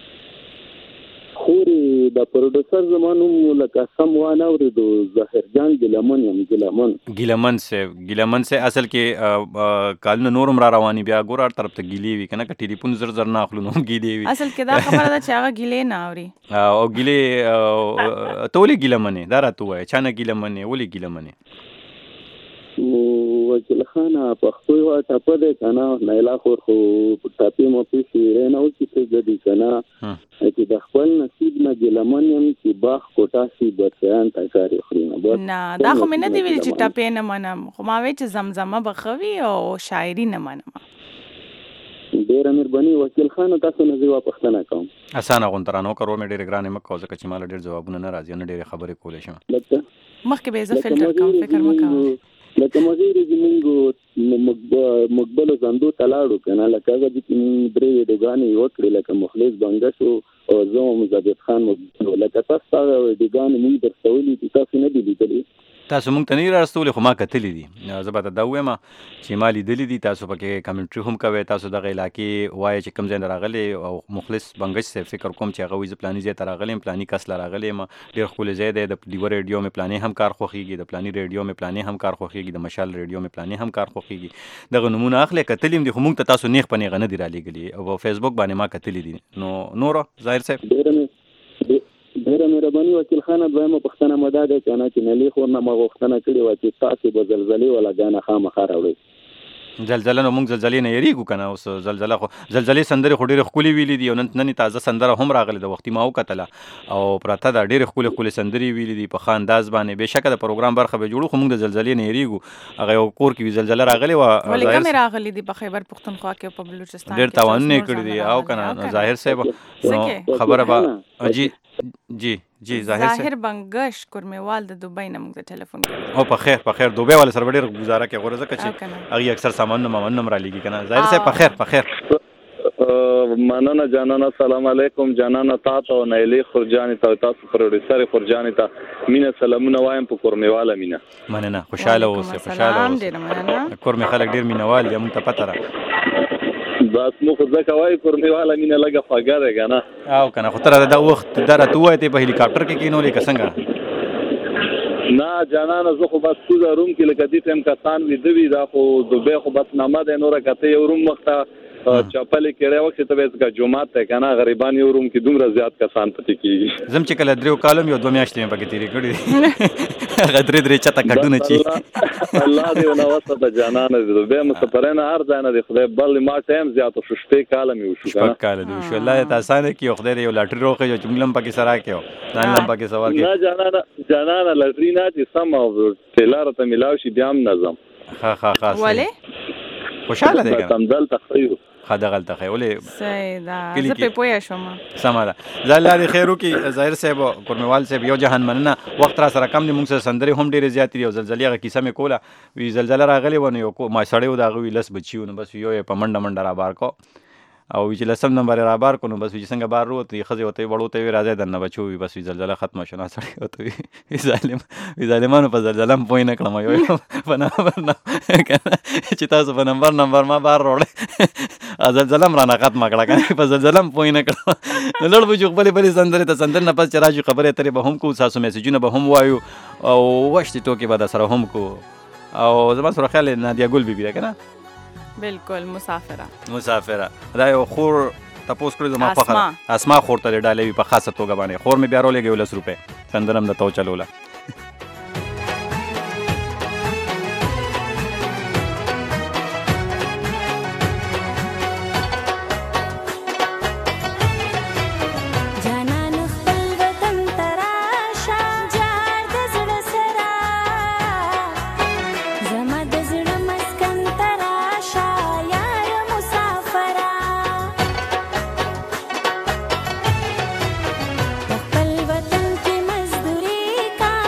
خوري د پروډوسر زمانو لکه سم وانه اورېدو ظاهر جان ګیلمن ګیلمن صاحب اصل کې کالونه نورم را رواني بیا ګور هر طرف ته ګیلې وي که نه که ټلیفون زر زر نه اخلو نو ګیلې وي اصل کې دا خبره ده چې هغه ګیلې نه اوري او ګیلې ته ولې ګیلمنې دا راته ووایه چا نه ګیلمنې ولې ګیلمنې وکیل خانه پښتو یوه ټپه دی که نه نایله خور خو ټاپې مپې شعرۍ نه وکیسې ګډي که نه چې د خپل نصیب نه ګیلمن یم چې باغ کوټه سي بچیان ته کارې خوري نه دا خو مې نه دی ویل چې ټپې نه منم خو ما وی چې زمزمه به ښه وي او شاعري نه منم ډېره مهرباني وکیل خانه تاسو نه زه یوه پوښتنه کوم اسانه غونته رانه وکړه مې ډېرې ګرانې مه کوه ځکه چې ما له ډېر ځوابونه نه راځي نه ډېرې خبرې کولی شم مخکې به زه فلټر کوم فکر مه کوه لکه مزید زمونږ مقبلو زندو ته لاړو که نه لکه هغه دې کې مونږ درې ویډیوګانې یې وکړې لکه مخلص بنګه شو او زه هم زبید خان مقبلو لکه تاسو هغه ویډیوګانې مونږ درته ولي چې تاسو نه دي لیدلې تاسو مونږ ته نه راستولې خو ما کتلی دي. زه به دا وایم چې ما لیدلي دي. تاسو پکې کمنټري هم کوئ. تاسو دغه علاقې وایي چې کوم ځای نه راغلی او مخلص بنګش صاحب فکر کوم چې هغه وایي زه پلاني ځای ته راغلی یم، پلاني کس له راغلی یم، ډېر ښکلی ځای دی، د ډیوه ریډیو مې پلاني هم کار خوښېږي، د پلاني ریډیو مې پلاني هم کار خوښېږي، د مشال ریډیو مې پلاني هم کار خوښېږي. دغه نومونه اخلي کتلي هم دي خو مونږ ته تاسو نیغ په نیغه نه دي رالیږلي او په فیسبوک باندې ما کتلي دي. نو نوره ظاهر صاحب ډېره مهرباني وکیل خانه. دویمه پوښتنه مو دا دی که نه چې نلي خور نه ما غوښتنه کړې وه چې تاسې به زلزلې ولا ګانه خامخا راوړئ. زلزله نو موږ زلزلې نه یریږو که نه. اوس زلزله خو زلزلې سندرې خو ډېرې ښکلې ویلي دي او نن تازه سندره هم راغلې ده، وختي ما وکتله او پرته ده. ډېرې ښکلې سندرې ویلي دي په ښه انداز باندې. بېشکه د پروګرام برخه به جوړو خو موږ د زلزلې نه یریږو. هغه یو کور کې زلزله راغلې وه. ولې کمې راغلې دي په خیبر پښتونخوا کې او په بلوچستان کې؟ ډېر تاوانونه یې کړي دي او که نه ظاهر صاحب نو خبره به جی ظاهر بنګش کورمیوال د دوبۍ نه موږ ته ټلیفون کړی او په خیر دوبۍ والا سره به ډېر ګزاره کوي غوره ځکه چې هغې اکثر سامانونه مامانونه هم رالیږي که نه. ظاهر صاحب په خیر مننه جانانه. سلام علیکم جانانه، تا ته او نیلې خورجانې ته او تاسو پروډیوسر خورجانې ته مینه سلامونه وایم په کورمیواله. مینه مننه، خوشحاله اوسئ. ډېره مننه. کورمې خلک ډېر مینهوال دي، موږ ته پته ده. بس مو خو ځکه وایي کورمیواله مینه لږه خوږه دی که نه او که نه. خو ته راته دا وخت دا راته ووایې ته په هلیکاپټر کې کېنولې که څنګه؟ نه جانانه زه خو بس کوزه روم کې لکه دې ټایم کسان ویده وي. دا خو دوبۍ خو بس نامه دی نوره که ته یو روم مخته چاپلې کېړی وخت ته به ځکه جومات دی که نه غریبان یو روم کې دومره زیات کسان پتې کېږي. زم چې کله 3 کالم یو 2 میاشتې مې پکې تېرې کړي دي هغه 3 چته کټونه چې الله دې ونه وسته جانانه. دوبۍ مسافرۍ نه هر ځای نه دی خدای بل ما ټایم زیات شو 6 کاله مې وشو که نه 6 کاله دې وشو. الله دې ته اسانه کړي او خدای دې یو لاټري روغې چې موږ هم پکې سره کړو ځان هم پکې سوار کړي. نه جانانه لاټري نه چې سم او ټیلر ته ملاو شي بیا هم نظم. ها ولې خوشاله دی که تمدل تخیو ښه دغلته ښه ولې صحیح ده. زه پرې پوه شوم. سمه ده. زه الله دې خیر وکړي. ظاهر صاحب کورمیوال صاحب یو جهان مننه. وخت را سره کم دی، موږ سره سندرې هم ډېرې زیاتې دي او زلزلې هغه کیسه مې کوله. وی زلزله راغلې وه نو یو ما سړی و د هغه وي 10 بچي وو نو بس یو یې په منډه رابار کو او وی چې 10 نمبر یې رابار کو نو بس وی چې څنګه بار ووت ښځې ورته وړو ته وی راځئ دننه بچو وي بس وی زلزله ختمه شو. نه سړی ورته وي ظالمانو په زلزله هم پوه نه کړم یو په نمبر نه چې تاسو په نمبر ما بار راوړی زلزله هم رانه ختمه کړه که په زلزله هم پوه نه کړم. نو لړ به جو خپلې سندرې ته سندرې نه پس چې راشو خبرې اترې به هم کوو، ستاسو میسیجونه به هم وایو او وشتې ټوکې به در سره هم کوو. او زما سره خیال نادیه ګل بیبي ده که نه؟ بالکل مسافره دا یو خور تپوس کړی زما فخر اسما خور ته ډالې وي په خاصه توګه باندې. خور مې بیا راولېږي 10 روپۍ سندره هم درته وچلوله. خپل وطن کې مزدوري کا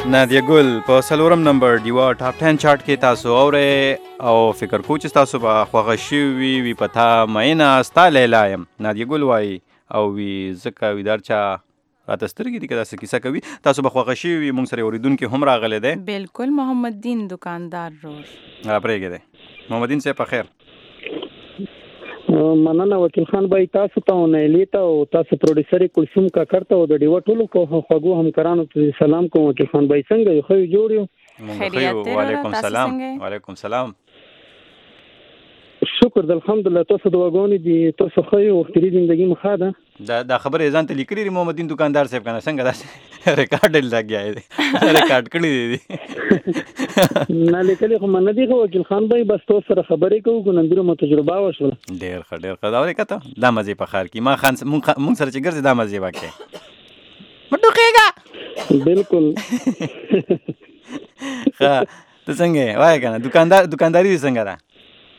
نادیه ګل په 4 نمبر دیوا ټاپ 10 چارت کې تاسو اورئ او فکر کوئ چې تاسو به خوښه شوي وي په تا مینه ستا لیلا یم. نادیه ګل وایي او وي ځکه ویدار چا راته سترګې دي که داسې کیسه کوي. تاسو به خوښه شوي وي. موږ سره یو اورېدونکی هم راغلی دی. بالکل محمد دین دکاندار رور پرېږدی محمد دین صاحب په خیر. مننه وکیل خان بھائی تاسو ته او نیلی ته او تاسو پروډوسر کلثوم کاکړ ته او د ډیوه ټولو خوږو همکارانو ته سلام کوم. وکیل خان بھائی څنګه یو خو جوړ یو؟ خیریت دی. وعلیکم سلام. وعلیکم سلام. شکر الحمدلله. تاسو دعاګانې دي تاسو خو یو وختي ژوندۍ مخه ده. دا خبرې ځان ته لیکلې دي محمد دین دکاندار صاحب کنه څنګه داسې ریکارډ لګیا دی ریکارډ کړی دی نه لیکلې خو نه دی خو وکیل خان بھائی بس تاسو سره خبرې کوو ګنندره مو تجربه وشوله. ډېر ښه دا ورې کته دا مزه په خار کې ما خان مونږ سره چې ګرځي دا مزه وکړي مټوکېګا بالکل. ښه ته څنګه وای کنه دکانداري څنګه ده؟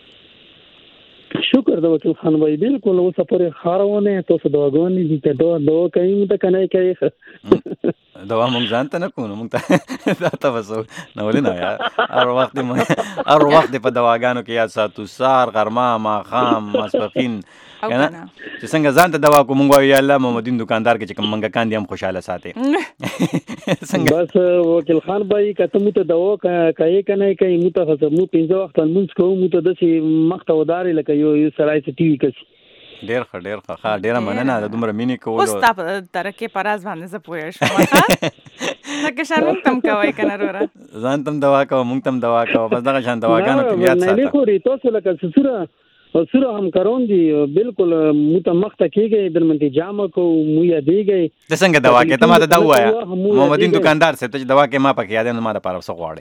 شکر د وکیل خان بھائی بالکل اوس پرې خارونه تاسو دواګونې دي ته دوا کوي ته کنه کوي دوا مونږ ځان ته نه کوو مونږ ته دا تاسو نو ولې نه یار هر وخت په دواګانو کې یاد ساتو سار غرمه ماښام ماسپښین کنه چې څنګه ځان ته دوا کو مونږ وایو یا الله محمد دین دکاندار کې چې کوم منګه کاندي هم خوشاله ساتي څنګه بس وکیل خان بھائی کته مو ته دوا کوي کنه کوي مو ته مو 15 وخت مونږ کوو مو ته د مخته وداري لکه یو سړی چې ټي وي کوي. ډېر ښه ډېره مننه د دومره مینې کولو. اوس تا په ترکې پراز باندې زه پوه شوم لکه شان موږ تم کوئ که نه وروره ځان تم دوا کوه موږ تم دوا کوه بس دغه شان دواګانو کې یاد ساته. نه خوري تاسو لکه سوره همکاران دي بالکل مو ته مخته کېږئ در منتې جامه کوو مو یادېږئ. ته څنګه دوا کوې ته ما ته دا ووایه محمد دین دکاندار صاحب ته چې دوا کوې ما پکې یاد یم نو ما دپاره څه غواړئ؟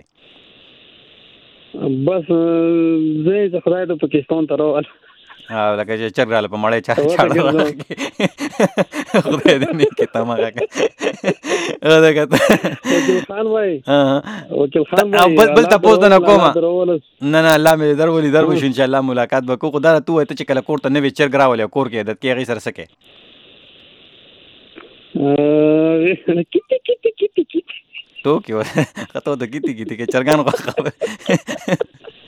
بس زه خدای د پاکستان ته راغلم لکه چې چرګ راله په مړی چاړه راغی خدای دې نیکې تمغه وکیل خان بھائی بل تپوس نه کومه نه الله مې درولي دروشو انشاءالله ملاقات به کوو. خو دا راته ووایه ته چې کله کور ته نوې چرګ راولې کور کې عادت کې هغې سره څه کوې؟ ټوکې خطو د کیتی کې چرګان خبر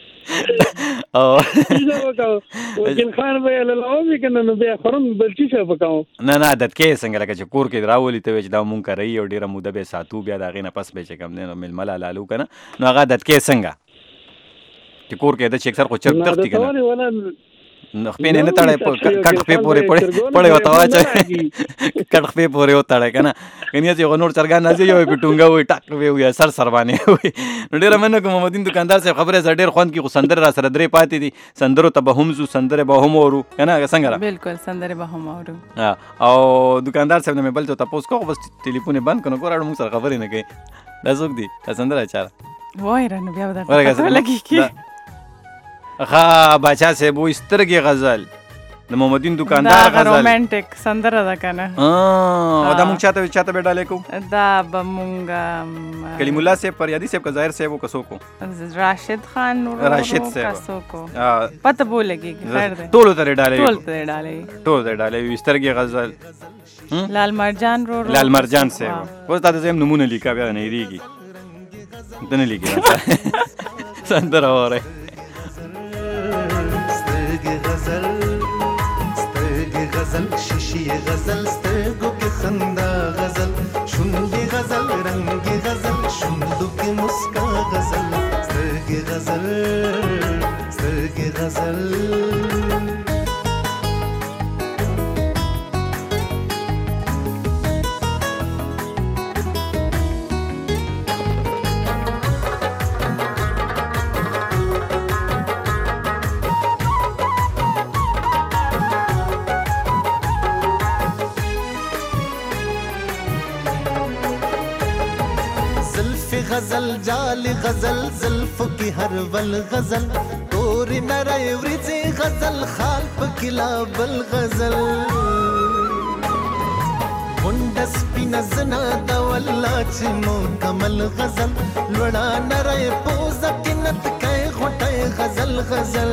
وکیل خان بھائی لاوي کنه نو بیا خورم بل څه څه وکاو نه عادت کې څنګه لکه چې کور کې راولي ته چې دا مونږ کوي او ډیره موده به ساتو بیا دا غي نه پس به چې کم نه ململ لالو کنه نو هغه عادت کې څنګه چې کور کې د چې اکثر خو چرګ تختی کنه نو خپې نه تړای کټ خپې پورې پړې وتا واچ کټ خپې پورې وتاړای کنه کني چې نور چرګان نه یو پټونګا وي ټاک وي سر باندې وي ډېر مننه کوم محمد دین دکاندار صاحب خبره سره ډېر خوند کی خو سندره را سره درې پاتې دي سندرو ته به هم زو سندره به هم ورو کنه څنګه بالکل سندره به هم ورو او دکاندار صاحب نه بل ته تاسو کو بس ټلیفون بند کنه ګور موږ سره خبرې نه کوي دا څوک دي دا سندره چاره وای رانه بیا دا لګی کی باچا صاحب وې سترګې غزل د محمد دین دکاندار غزل دا رومانټیک سندره ده کنه او دا مونږ چاته به ډالې کو دا به مونږ کلیم الله صاحب پریادي صاحب کا ظاهر صاحب کسو کو راشد خان نور راشد صاحب کسو کو پته بولېږي خیر ده ټول ته ډالې ټول ته ډالې سترګې غزل لال مرجان لال مرجان صاحب اوس تاسو زم نمونه لیکا بیا نه ریږي دنه لیکي سندره وره غزل شیشی غزل سترګو کې خندا غزل شونډې غزل رنگ غزل شونډو کې مسکا غزل سترګې غزل غزل جال غزل زلف کی ہر ول غزل توری نرے ورځي غزل خال پکلا بل غزل منډس پینزنا د والله چې مکمل غزل لوړا نرے پوز کینت کای غټه غزل غزل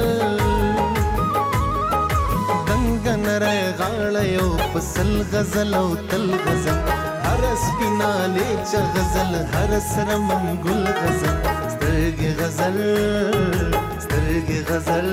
دنګ نرے غاړ یو پسل غزل او تل غزل هر سپینا لیچ غزل هر سره منګل غزل سترګې غزل سترګې غزل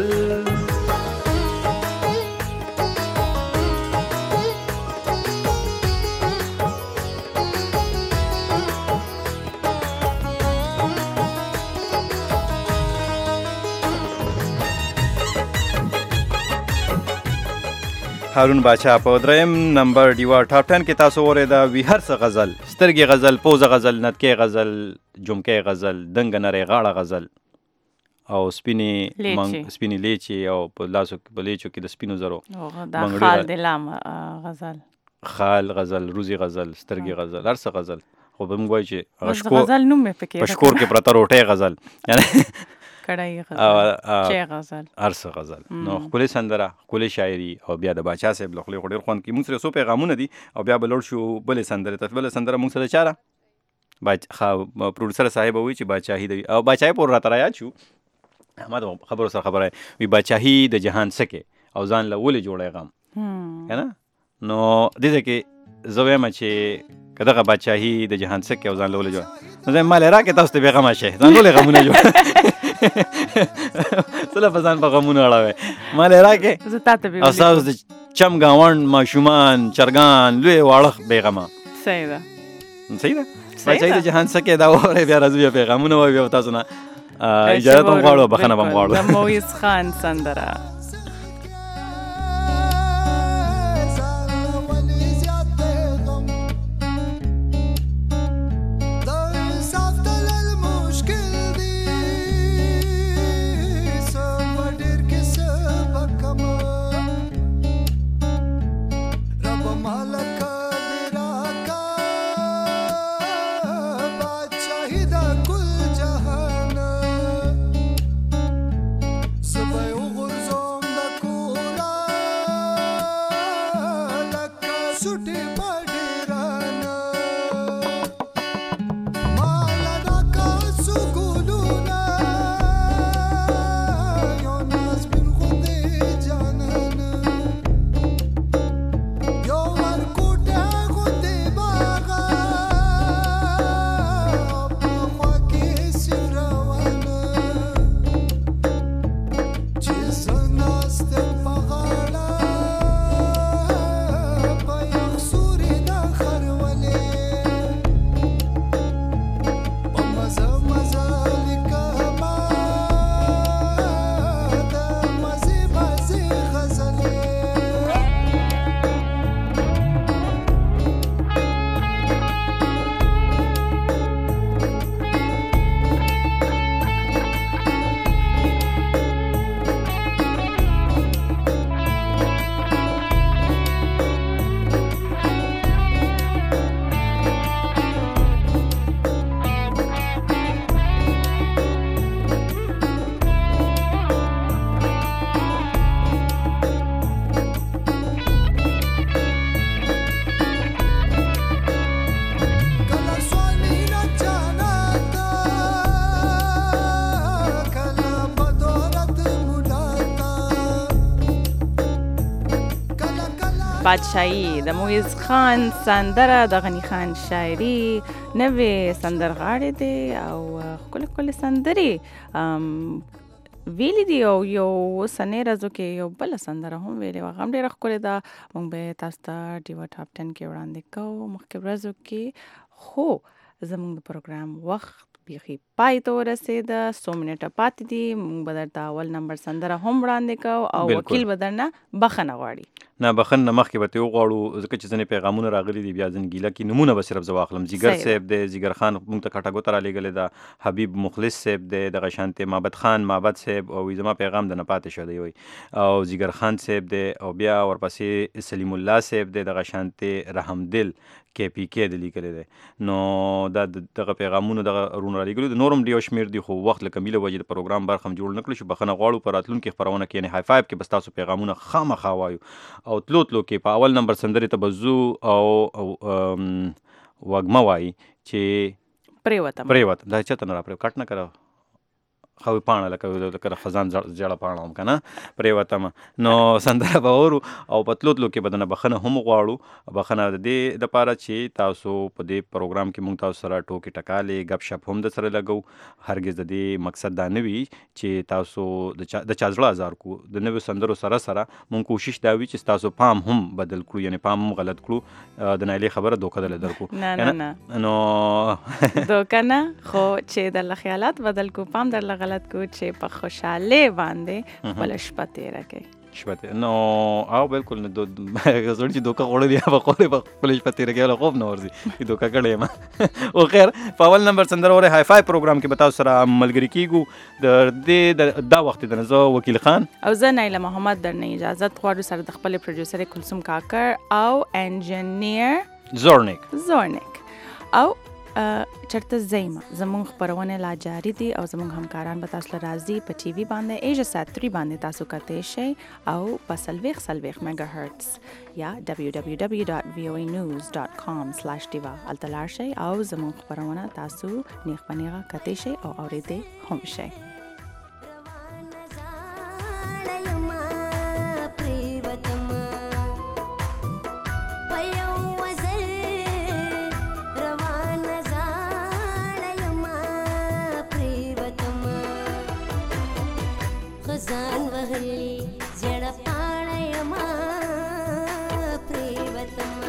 هارون باچا په دریم نمبر ډیوا ټاپ 10 کې تاسو اورېدا وی هر څه غزل سترګې غزل پوزه غزل نتکې غزل جمکې غزل دنګ نری غاړه غزل او سپینی لیچي او په لاسو په لیچو کې د سپینو زرو دا خال دلام غزل خال غزل روزي غزل سترګې غزل هر څه غزل خو به موږ وایو چې غزل نوم مې پکې په شکور کې پرته روټۍ غزل یعنی کړای غزل چه غزل ارس غزل نو خپل سندره خپل شاعري او بیا د باچا صاحب له خپل ډیر خوان کې موږ سره سو پیغامونه دي او بیا بلور شو بل سندره ته بل سندره موږ سره چاره پروډوسر صاحب وی چې باچاهي دی او باچاهي پر راته رایا شو احمد خبرو سره خبره وی باچاهي د جهان سکه او ځان له ولې جوړه غم کنه نو دې کې زویم چې کداغه باچاهي د جهان سکه او ځان له ولې جوړه نو زه مال راکې تاسو ته بیغم شه ځان له غمونه جوړ سره په ځان په غمونه اړه مال راکې زه تاسو به اساس د چم گاوند ماشومان چرګان لوی واړه بیغمه صحیح ده باچاهي د جهان سکه دا وره بیا راځي پیغامونه وایي تاسو نه اجازه ته غواړو بخنه بم غواړو د مویز خان سندره بادشاهي د مویز خان سندره د غنی خان شاعري نوې سندرغاړې دی او خپل سندري ویلي دی او یو سنې راځو کې یو بل سندره هم ویلې و غم ډېر ښکلې ده موږ به تاسو ته ډیوا ټاپ 10 کې وړاندې کوو مخکې ورځو کې خو زموږ د پروګرام وخت بیخي پای ته ورسېده 100 منټه پاتې دي موږ به درته اول نمبر سندره هم وړاندې کوو او وکیل به درنه بخښنه غواړي نه بخښنه مخکې به ترې وغواړو ځکه چې ځینې پیغامونه راغلي دي بیا ځینې ګیله کې نومونه به صرف زه واخلم جګر صاحب دی جګر خان موږ ته کټاګو ته رالیږلی ده حبیب مخلص صاحب دی دغه شانتې معبد خان معبد صاحب او زما پیغام د نه پاتې شو دی وایي او جګر خان صاحب دی او بیا ورپسې سلیم الله صاحب دی دغه شانتې رحمدل کې پی کې د لیکلی دی نو دا دغه پیغامونه دغه رونه رالیږلي د نورم ډېر شمېر دي خو وخت له کمیله وجې د پروګرام برخه هم جوړ نه کړو چې بخښنه غواړو په راتلونکې خپرونه کې یعنې های فایو کې به ستاسو پیغامونه خامخا وایو او تلو کې په اول نمبر سندرې ته به ځو او وږمه وایي چې پرېوتم دا چېرته نه راپرېو کټ نه کړه خوي پاڼه لکه خزان جړه پاڼه هم کنه پرې وتم نو سندره به اورو او پتلو تلو کې بدنه بخنه هم غواړو بخنه د دې د پاره چې تاسو په دې پروګرام کې مونږ تاسو سره ټوکی ټکالې غب شپ هم د سره لګو هرګز د دې مقصد دا نه وي چې تاسو د چازړه هزار کو د نوې سندرو سره مونږ کوشش دا وي چې تاسو پام هم بدل کړو یعنی پام هم غلط کړو د نایلې خبره دوکه دل درکو نه نو دوکه نه خو چې د خیالات بدل کو پام در غلط کو چې په خوشاله باندې خپل شپه تیر کړي شپه نو او بالکل نه غزړ چې دوکه غوړل یا په خپل شپه تیر کړي خوب نه ورزي چې دوکه کړي ما او خیر په اول نمبر سندر اوره های فای پروګرام کې بتاو سره ملګری کیګو د دې دا وخت د نزو وکیل خان او زه نایله محمد درنه اجازه غواړم سره د خپل پروډوسر کلثوم کاکر او انجینیر زورنیک او چرته زیمه زمونږ خبرونه لا جاری دي او زمونږ همکاران به تاسو راځي په ټي وي باندې ایجا سات 3 باندې تاسو کته شي او په سلويخ میگا هرتز یا www.voanews.com/diva التلار شي او زمونږ خبرونه تاسو نیغ پنیغه کته شي او اورېدې هم شي خزان وهلی جړه پاڼه یما پریوتما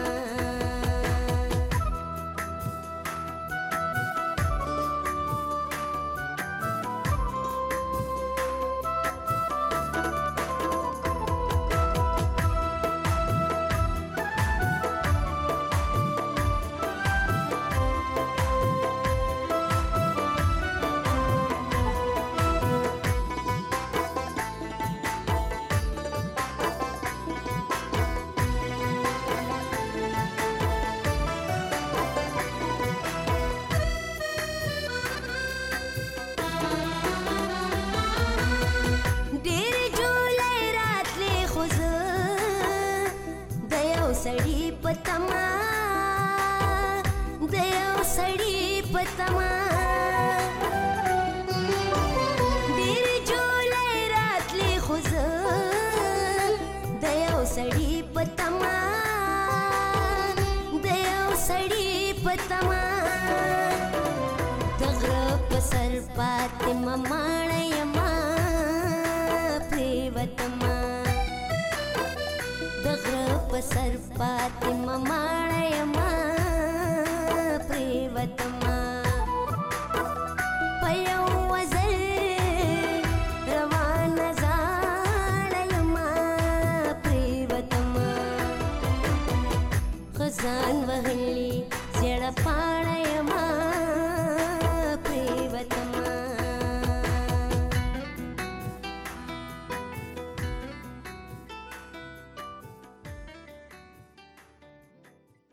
خزان وهلی جړه پاڼه یما